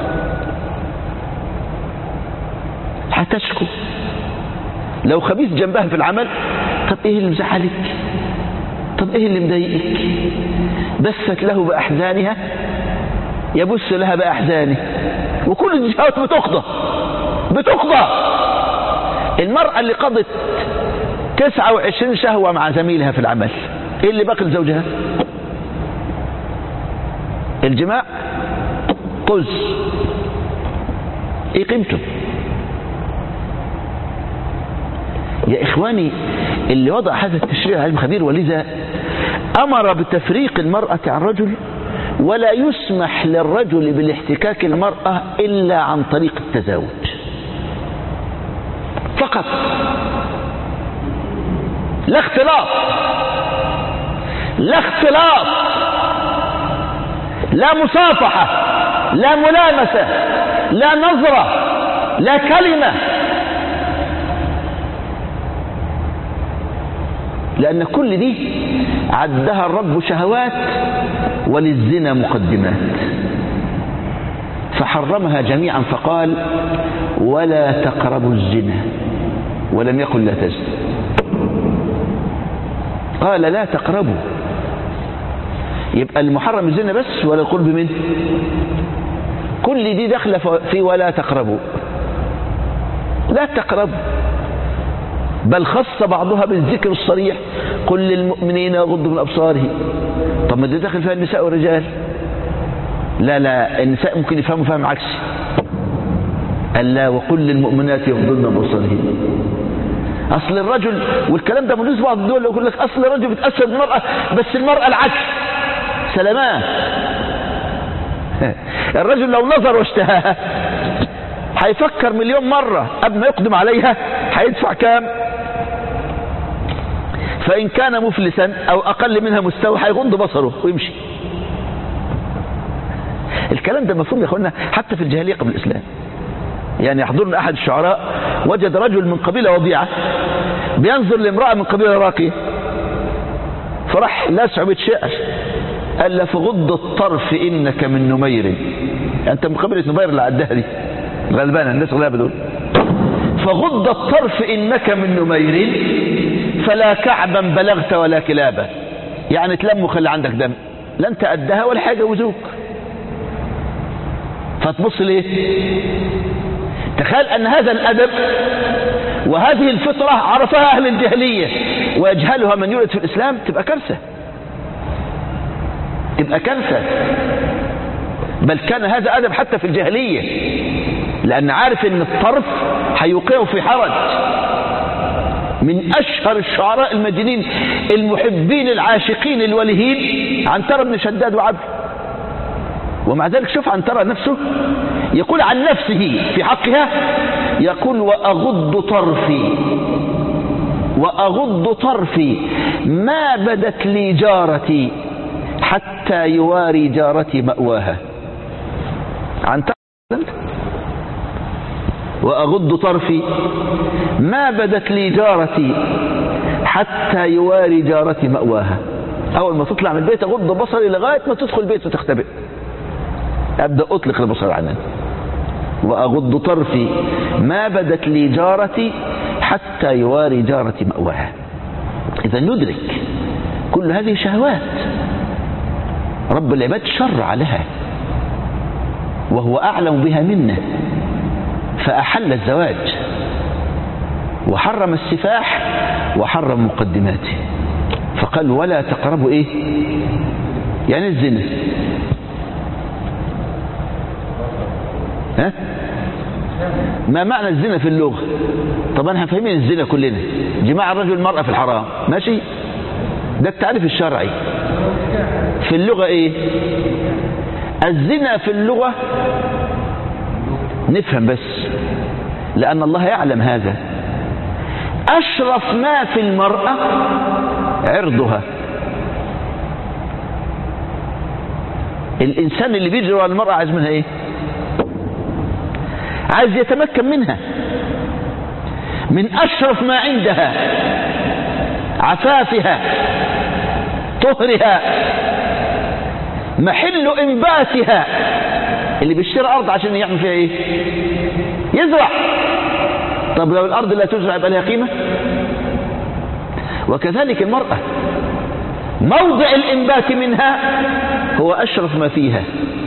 هتشكو. لو خبيث جنبها في العمل، طب ايه اللي مزعلك؟ طب ايه اللي مضايقك؟ بثت له بأحزانها يبث لها بأحزانه، وكل الجهات بتقضى. المرأة اللي قضت 29 شهوة مع زميلها في العمل، ايه اللي باقي لزوجها؟ الجماع طز، ايه قيمته؟ يا إخواني اللي وضع هذا التشريع علم خبير، ولذا أمر بتفريق المرأة عن الرجل، ولا يسمح للرجل بالاحتكاك المرأة إلا عن طريق التزاوج فقط، لا اختلاط، لا اختلاط، لا مصافحة، لا ملامسة، لا نظرة، لا كلمة، لأن كل دي عدها الرب شهوات وللزنا مقدمات، فحرمها جميعا فقال ولا تقربوا الزنا، ولم يقل لا تزن، قال لا تقربوا. يبقى المحرم الزنا بس ولا القرب منه؟ كل دي داخله في ولا تقربوا، لا تقربوا، بل خص بعضها بالذكر الصريح قل للمؤمنين يغضوا من أبصارهم. طب ما ده داخل فيها النساء والرجال؟ لا النساء ممكن يفهموا فهم عكسي، قال لا وقل للمؤمنات يغضن من أبصارهن. أصل الرجل، والكلام ده موجود في بعض الدول، يقول لك أصل الرجل بيتأثر بالمرأة، بس المرأة العكس. سلامات. الرجل لو نظر واشتهاها هيفكر مليون مرة قبل ما يقدم عليها هيدفع كام، فإن كان مفلسا أو أقل منها مستوى هيغض بصره ويمشي. الكلام ده مفهوم يا أخوانا حتى في الجاهلية قبل الإسلام. يعني يحضرنا أحد الشعراء وجد رجل من قبيلة وضيعة بينظر لامرأة من قبيلة راقية، فراح لاسع بيت شعر قال له فغض الطرف إنك من نمير. أنت من قبيلة نمير اللي عدها دي غلبانة الناس غلابة دول. فغض الطرف إنك من نمير فلا كعبا بلغت ولا كلابا. يعني تلم وخلي عندك دم، لا انت قدها ولا حاجة وزوك، فتبص ليه؟ تخيل أن هذا الأدب وهذه الفطرة عرفها أهل الجاهلية ويجهلها من يولد في الإسلام، تبقى كارثة، تبقى كارثة. بل كان هذا أدب حتى في الجاهلية، لأن عارف أن الطرف هيوقعه في حرج. من أشهر الشعراء المجنين المحبين العاشقين الوليين عنترة بن شداد وعبد، ومع ذلك شوف عنترة نفسه يقول عن نفسه في حقها، يقول وأغض طرفي ما بدت لي جارتي حتى يواري جارتي مأواها. عنترة وأغض طرفي ما بدت لي جارتي حتى يواري جارتي مأواها. أول ما تطلع من البيت أغض بصري لغاية ما تدخل البيت وتختبئ، أبدأ أطلق البصر عنها. وأغض طرفي ما بدت لي جارتي حتى يواري جارتي مأواها. إذا ندرك كل هذه شهوات رب العباد شرع لها وهو أعلم بها منا، فأحل الزواج وحرم السفاح وحرم مقدماته، فقال ولا تقربوا إيه؟ يعني الزنا. ها؟ ما معنى الزنا في اللغة؟ طبعا احنا فاهمين الزنا كلنا جماع الرجل المرأة في الحرام، ماشي، ده التعريف الشرعي. في اللغة ايه؟ الزنا في اللغة نفهم بس لأن الله يعلم هذا، أشرف ما في المرأة عرضها. الإنسان اللي بيجري على المرأة عايز منها ايه؟ عايز يتمكن منها. من أشرف ما عندها عفافها، طهرها، محل إنباتها. اللي بيشتري أرض عشان يعمل فيها إيه؟ يزرع. طب لو الأرض لا تزرع يبقى لها قيمة؟ وكذلك المرأة موضع الإنبات منها هو أشرف ما فيها.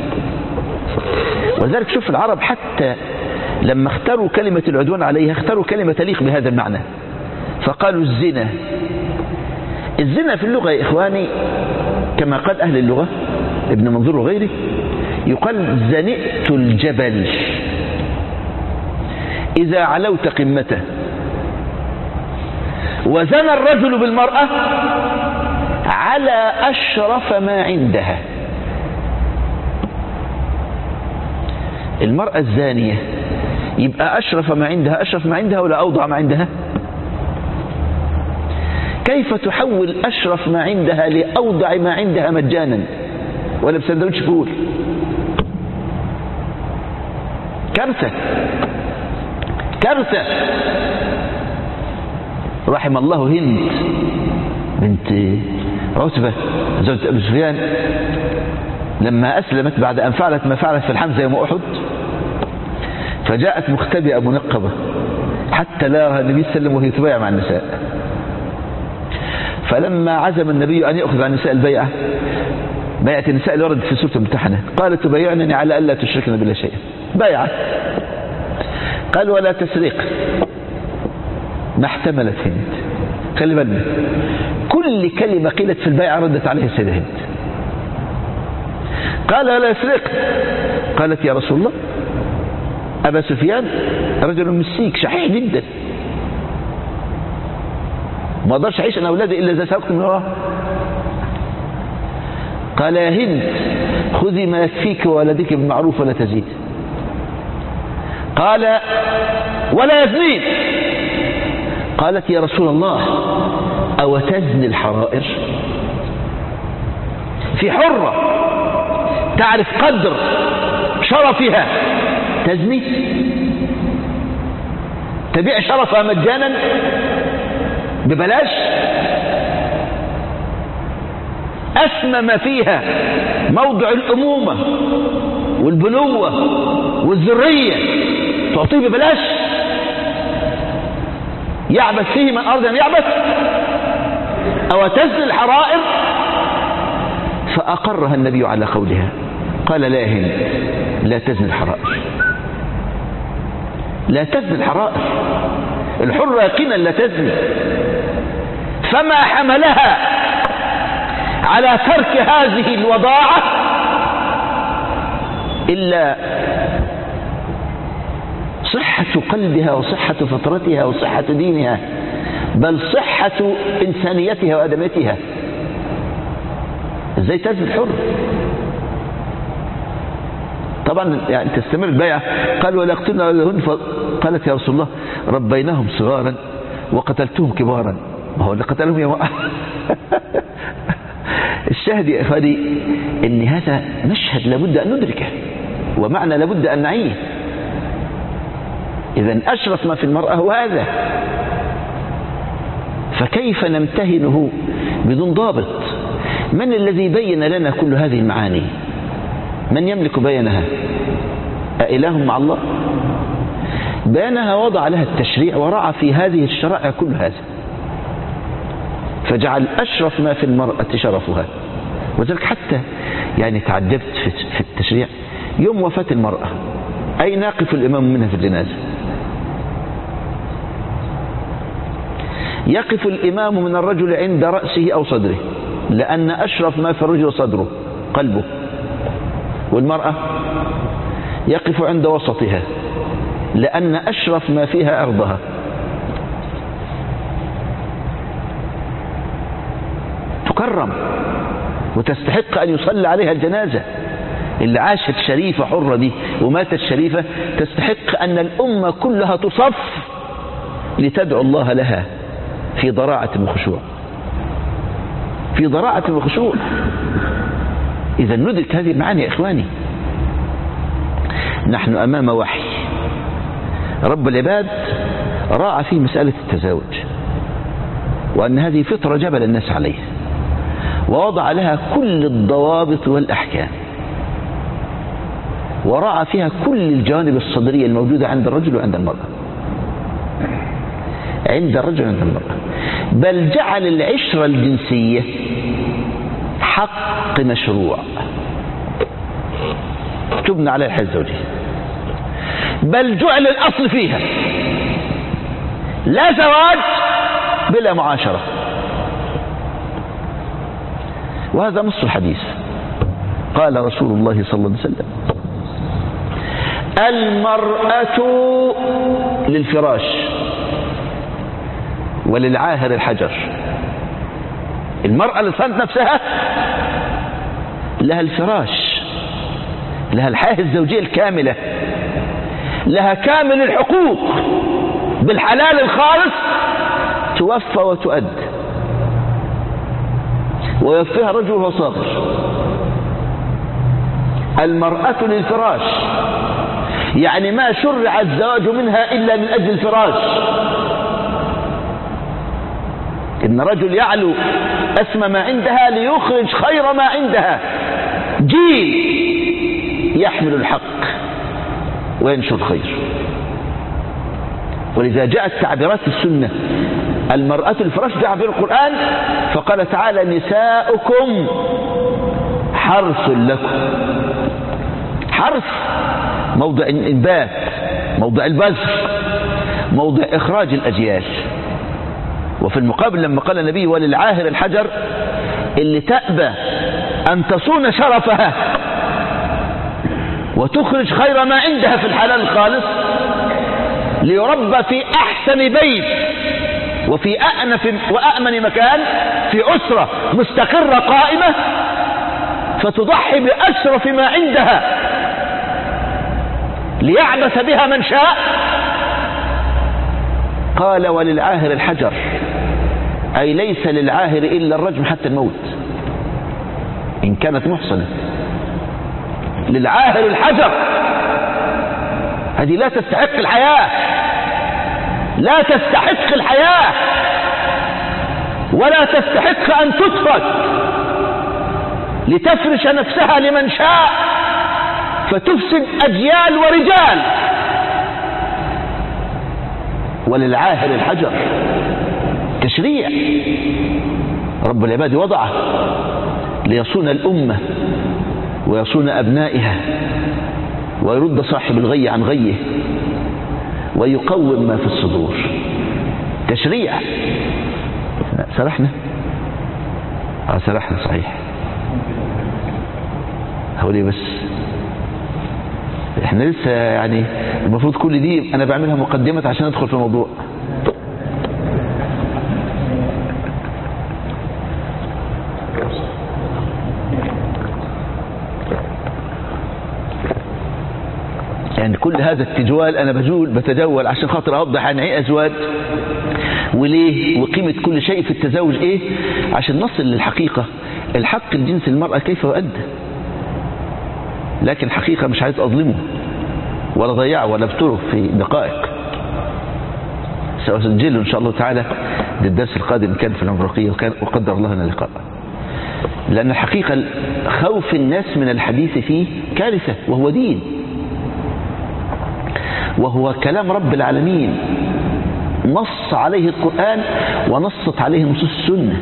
ولذلك شوف العرب حتى لما اختاروا كلمة العدوان عليها اختاروا كلمة تليق بهذا المعنى، فقالوا الزنا. الزنا في اللغة يا إخواني كما قال أهل اللغة ابن منظور وغيره يقال زنئت الجبل إذا علوت قمته، وزنى الرجل بالمرأة على أشرف ما عندها. المرأة الزانية يبقى أشرف ما عندها، أشرف ما عندها ولا أوضع ما عندها؟ كيف تحول أشرف ما عندها لأوضع ما عندها مجانا ولا بسندوتش فول؟ كارثة كارثة. رحم الله هند بنت عتبة زوجة أبي سفيان لما أسلمت بعد أن فعلت ما فعلت في الحمزة يوم أحد، فجاءت مختبئة منقبة حتى لا يراها النبي صلى الله عليه وسلم وهي تبايع مع النساء. فلما عزم النبي أن يأخذ عن النساء البيعة، بيعة النساء اللي وردت في سورة الممتحنة، قالت تبايعنني على ألا تشركن بالله شيئا، بيعة. قال ولا تسرق، ما احتملت هند. خلي بالنا كل كلمة قيلت في البيعة ردت عليها السيدة هند. قال ولا يسرق، قالت يا رسول الله أبا سفيان رجل مسيك شحيح جدا، ما اقدرش اعيش انا اولادي الا اذا سرقت من وراه. قال يا هند خذي ما يكفيك وولدك بالمعروف ولا تزيد. قال ولا يزنين. قالت يا رسول الله أو تزني الحرائر؟ في حرة تعرف قدر شرفها تزني؟ تبيع شرفها مجانا ببلاش؟ أسمى ما فيها موضع الأمومة والبنوة والذرية تعطيه ببلاش؟ يعبث فيه من أرض أن يعبث؟ أو تزني الحرائر؟ فأقرها النبي على قولها، قال لا هند لا تزني الحرائر، لا تزني الحرائر، الحرة يقينا لا تزني. فما حملها على ترك هذه الوضاعة إلا صحة قلبها وصحة فطرتها وصحة دينها، بل صحة إنسانيتها وأدميتها. ازاي تزني الحر؟ طبعا يعني تستمر البيعة. قال ولا يقتلنا ولا يهن. قالت يا رسول الله ربيناهم صغارا وقتلتهم كبارا. ما هو اللي قتلهم يا الشاهد يا إخواني ان هذا مشهد لابد أن ندركه ومعنى لابد أن نعيه. إذن أشرف ما في المرأة هو هذا، فكيف نمتهنه بدون ضابط؟ من الذي بين لنا كل هذه المعاني؟ من يملك بيانها؟ أإله مع الله؟ بيانها وضع لها التشريع ورعى في هذه الشرائع كل هذا، فجعل أشرف ما في المرأة شرفها. وذلك حتى يعني تعجبت في التشريع يوم وفاة المرأة أين يقف الإمام منها في الجنازة؟ يقف الإمام من الرجل عند رأسه أو صدره، لأن أشرف ما في الرجل صدره قلبه، والمرأة يقف عند وسطها لأن أشرف ما فيها أرضها. تكرم وتستحق أن يصلى عليها الجنازة. اللي عاشت شريفة حرة دي وماتت شريفة تستحق أن الأمة كلها تصف لتدعو الله لها في ضراعة وخشوع، في ضراعة وخشوع. إذا ندرك هذه المعاني يا إخواني. نحن أمام وحي رب العباد راعى في مسألة التزاوج، وأن هذه فطرة جبل الناس عليه، ووضع لها كل الضوابط والأحكام، وراعى فيها كل الجوانب الصدرية الموجودة عند الرجل وعند المرأة، عند الرجل وعند المرأة. بل جعل العشرة الجنسية حق مشروع تبنى على الحياة الزوجية، بل جعل الأصل فيها لا زواج بلا معاشرة. وهذا نص الحديث. قال رسول الله صلى الله عليه وسلم: المرأة للفراش وللعاهر الحجر. المرأة اللي صنت نفسها لها الفراش، لها الحياة الزوجية الكاملة، لها كامل الحقوق بالحلال الخالص، توفى وتؤد، ويوفيها رجل وهو صاغر. المرأة للفراش يعني ما شرع الزواج منها إلا من أجل الفراش. إن رجل يعلو أسمى ما عندها ليخرج خير ما عندها، جيل يحمل الحق وينشر الخير. ولذا جاءت تعبيرات السنة المرأة الفراش جاء في القرآن، فقال تعالى: نساؤكم حرث لكم. حرث موضع الإنبات، موضع البذر، موضع إخراج الأجيال. وفي المقابل لما قال النبي: وللعاهر الحجر، اللي تأبى أن تصون شرفها وتخرج خير ما عندها في الحلال الخالص ليربى في أحسن بيت وفي أأنف وأأمن مكان في أسرة مستقرة قائمة، فتضحي بأشرف ما عندها ليعبث بها من شاء. قال: وللعاهر الحجر، أي ليس للعاهر إلا الرجم حتى الموت إن كانت محصنة. للعاهر الحجر، هذه لا تستحق الحياة، لا تستحق الحياة ولا تستحق أن تترك لتفرش نفسها لمن شاء فتفسد أجيال ورجال. وللعاهر الحجر تشريع رب العباد وضعه ليصون الأمة ويصون أبنائها ويرد صاحب الغي عن غيه ويقوم ما في الصدور. تشريع. سرحنا سرحنا صحيح. هولي بس احنا لسه يعني المفروض كل دي انا بعملها مقدمة عشان ادخل في الموضوع. يعني كل هذا التجوال انا بتجول عشان خاطر اوضح عن ايه ازواج وليه وقيمة كل شيء في التزوج ايه، عشان نصل للحقيقة. الحق الجنس المرأة كيف يؤدى، لكن حقيقة مش عايز اظلمه ولا ضيعه ولا ابتره في دقائق. سأسجله ان شاء الله تعالى للدرس القادم كان في العمرقية وقدر الله لنا لقاء. لان الحقيقة خوف الناس من الحديث فيه كارثة، وهو دين وهو كلام رب العالمين نص عليه القرآن ونصت عليه نصوص السنة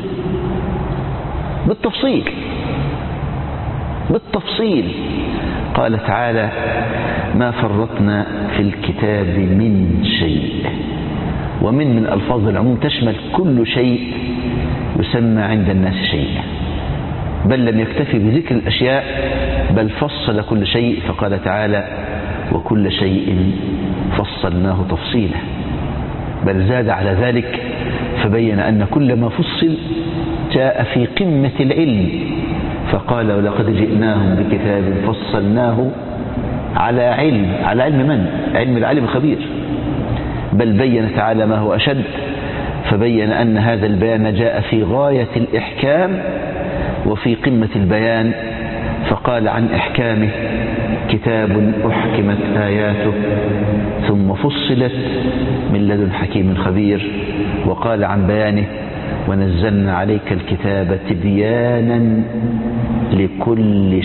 بالتفصيل. قال تعالى: ما فرطنا في الكتاب من شيء. ومن ألفاظ العموم تشمل كل شيء يسمى عند الناس شيء، بل لم يكتفي بذكر الأشياء بل فصل كل شيء. فقال تعالى: وكل شيء فصلناه تفصيلا، بل زاد على ذلك فبين أن كل ما فصل جاء في قمة العلم، فقال: ولقد جئناهم بكتاب فصلناه على علم من؟ علم العالم الخبير. بل بين تعالى ما هو أشد، فبين أن هذا البيان جاء في غاية الإحكام وفي قمة البيان، فقال عن إحكامه: كتاب أحكمت آياته ثم فصلت من لدن حكيم خبير. وقال عن بيانه: ونزلنا عليك الكتاب تبيانا لكل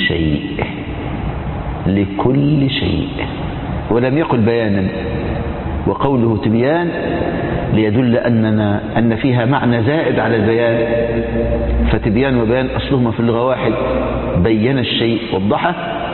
شيء، ولم يقل بيانا. وقوله تبيان ليدل أن فيها معنى زائد على البيان، فتبيان وبيان أصلهما في اللغة واحد، بين الشيء وضحه.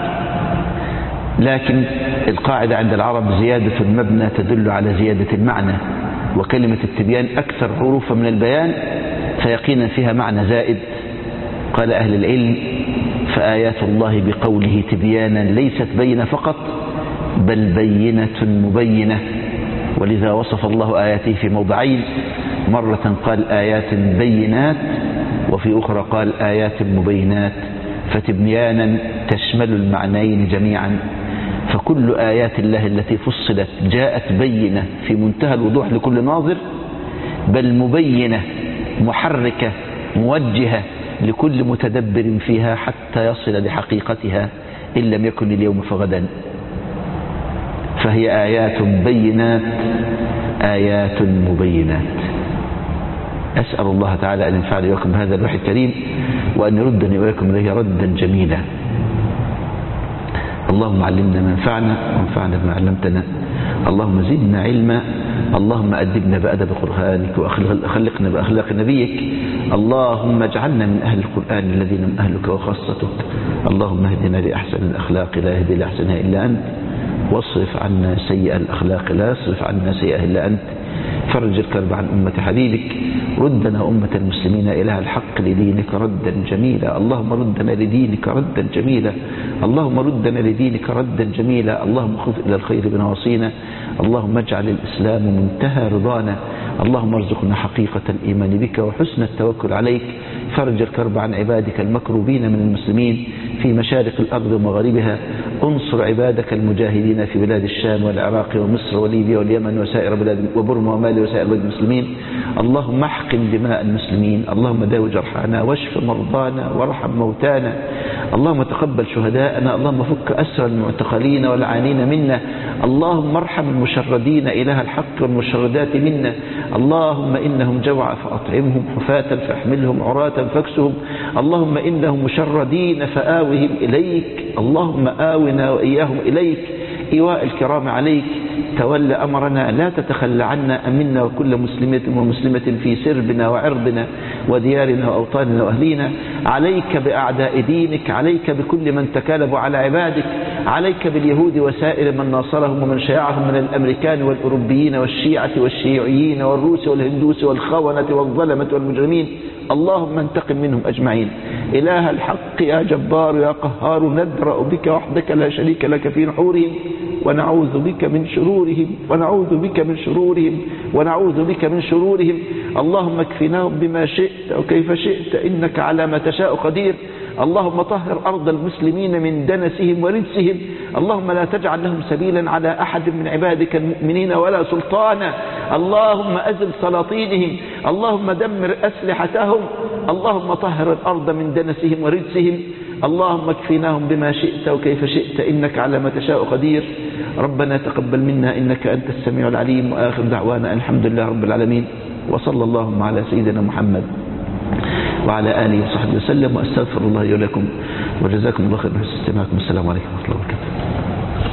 لكن القاعدة عند العرب: زيادة المبنى تدل على زيادة المعنى، وكلمة التبيان أكثر حروفا من البيان فيقينا فيها معنى زائد. قال أهل العلم: فآيات الله بقوله تبيانا ليست بينة فقط بل بينة مبينة، ولذا وصف الله آياته في موضعين، مرة قال آيات بينات وفي أخرى قال آيات مبينات، فتبيانا تشمل المعنيين جميعا. فكل آيات الله التي فصلت جاءت بينة في منتهى الوضوح لكل ناظر، بل مبينة محركة موجهة لكل متدبر فيها حتى يصل لحقيقتها إن لم يكن اليوم فغدا. فهي آيات بينات آيات مبينات. أسأل الله تعالى أن ينفعني وإياكم بهذا الوحي الكريم، وأن يردني وإياكم إليه ردا جميلا. اللهم علمنا ما ينفعنا وانفعنا بما علمتنا. اللهم زدنا علما. اللهم أدبنا بأدب قرآنك وأخلقنا بأخلاق نبيك. اللهم اجعلنا من أهل القرآن الذين هم أهلك وخاصتك. اللهم اهدنا لأحسن الأخلاق لا يهدي لأحسنها إلا أنت، واصرف عنا سيئ الأخلاق لا يصرف عنا سيئة إلا أنت. فرج الكرب عن أمة حبيبك. ردنا أمة المسلمين إلى الحق لدينك ردا جميلا. اللهم ردنا لدينك ردا جميلا. اللهم ردنا لدينك ردا جميلا. اللهم خذ إلى الخير بنواصينا. اللهم اجعل الإسلام منتهى رضانا. اللهم ارزقنا حقيقة الإيمان بك وحسن التوكل عليك. فرج الكرب عن عبادك المكروبين من المسلمين في مشارق الأرض ومغاربها. انصر عبادك المجاهدين في بلاد الشام والعراق ومصر وليبيا واليمن وسائر بلاد وبرما ومالي وسائر بلاد المسلمين. اللهم احقن دماء المسلمين. اللهم داوي جرحانا واشف مرضانا وارحم موتانا. اللهم تقبل شهداءنا. اللهم فك أسر المعتقلين والعانين منا. اللهم ارحم المشردين إله الحق والمشردات منا. اللهم إنهم جوع فأطعمهم، حفاة فاحملهم، عراة فاكسهم. اللهم إنهم مشردين فآوهم إليك. اللهم آونا وإياهم إليك. إيواء الكرام عليك. تولى أمرنا، لا تتخلى عنا. أمنا وكل مسلمة ومسلمة في سربنا وعرضنا وديارنا وأوطاننا وأهلينا. عليك بأعداء دينك، عليك بكل من تكالب على عبادك، عليك باليهود وسائر من ناصرهم ومن شيعهم من الأمريكان والأوروبيين والشيعة والشيوعيين والروس والهندوس والخونة والظلمة والمجرمين. اللهم انتقم منهم أجمعين. إله الحق يا جبار يا قهار، ندرأ بك وحدك لا شريك لك في نحورهم، ونعوذ بك من شرورهم، ونعوذ بك من شرورهم، ونعوذ بك من شرورهم. اللهم اكفناهم بما شئت وكيف شئت، إنك على ما تشاء قدير. اللهم طهر أرض المسلمين من دنسهم ورجسهم. اللهم لا تجعل لهم سبيلا على أحد من عبادك المؤمنين ولا سلطانا. اللهم أزل سلاطينهم. اللهم دمر أسلحتهم. اللهم طهر الأرض من دنسهم ورجسهم. اللهم اكفناهم بما شئت وكيف شئت، إنك على ما تشاء قدير. ربنا تقبل منا إنك أنت السميع العليم. وآخر دعوانا الحمد لله رب العالمين، وصلى اللهم على سيدنا محمد وعلى آله وصحبه وسلم. وأستغفر الله لي ولكم، وجزاكم الله خير بحسن استماعكم. السلام عليكم ورحمة الله وبركاته.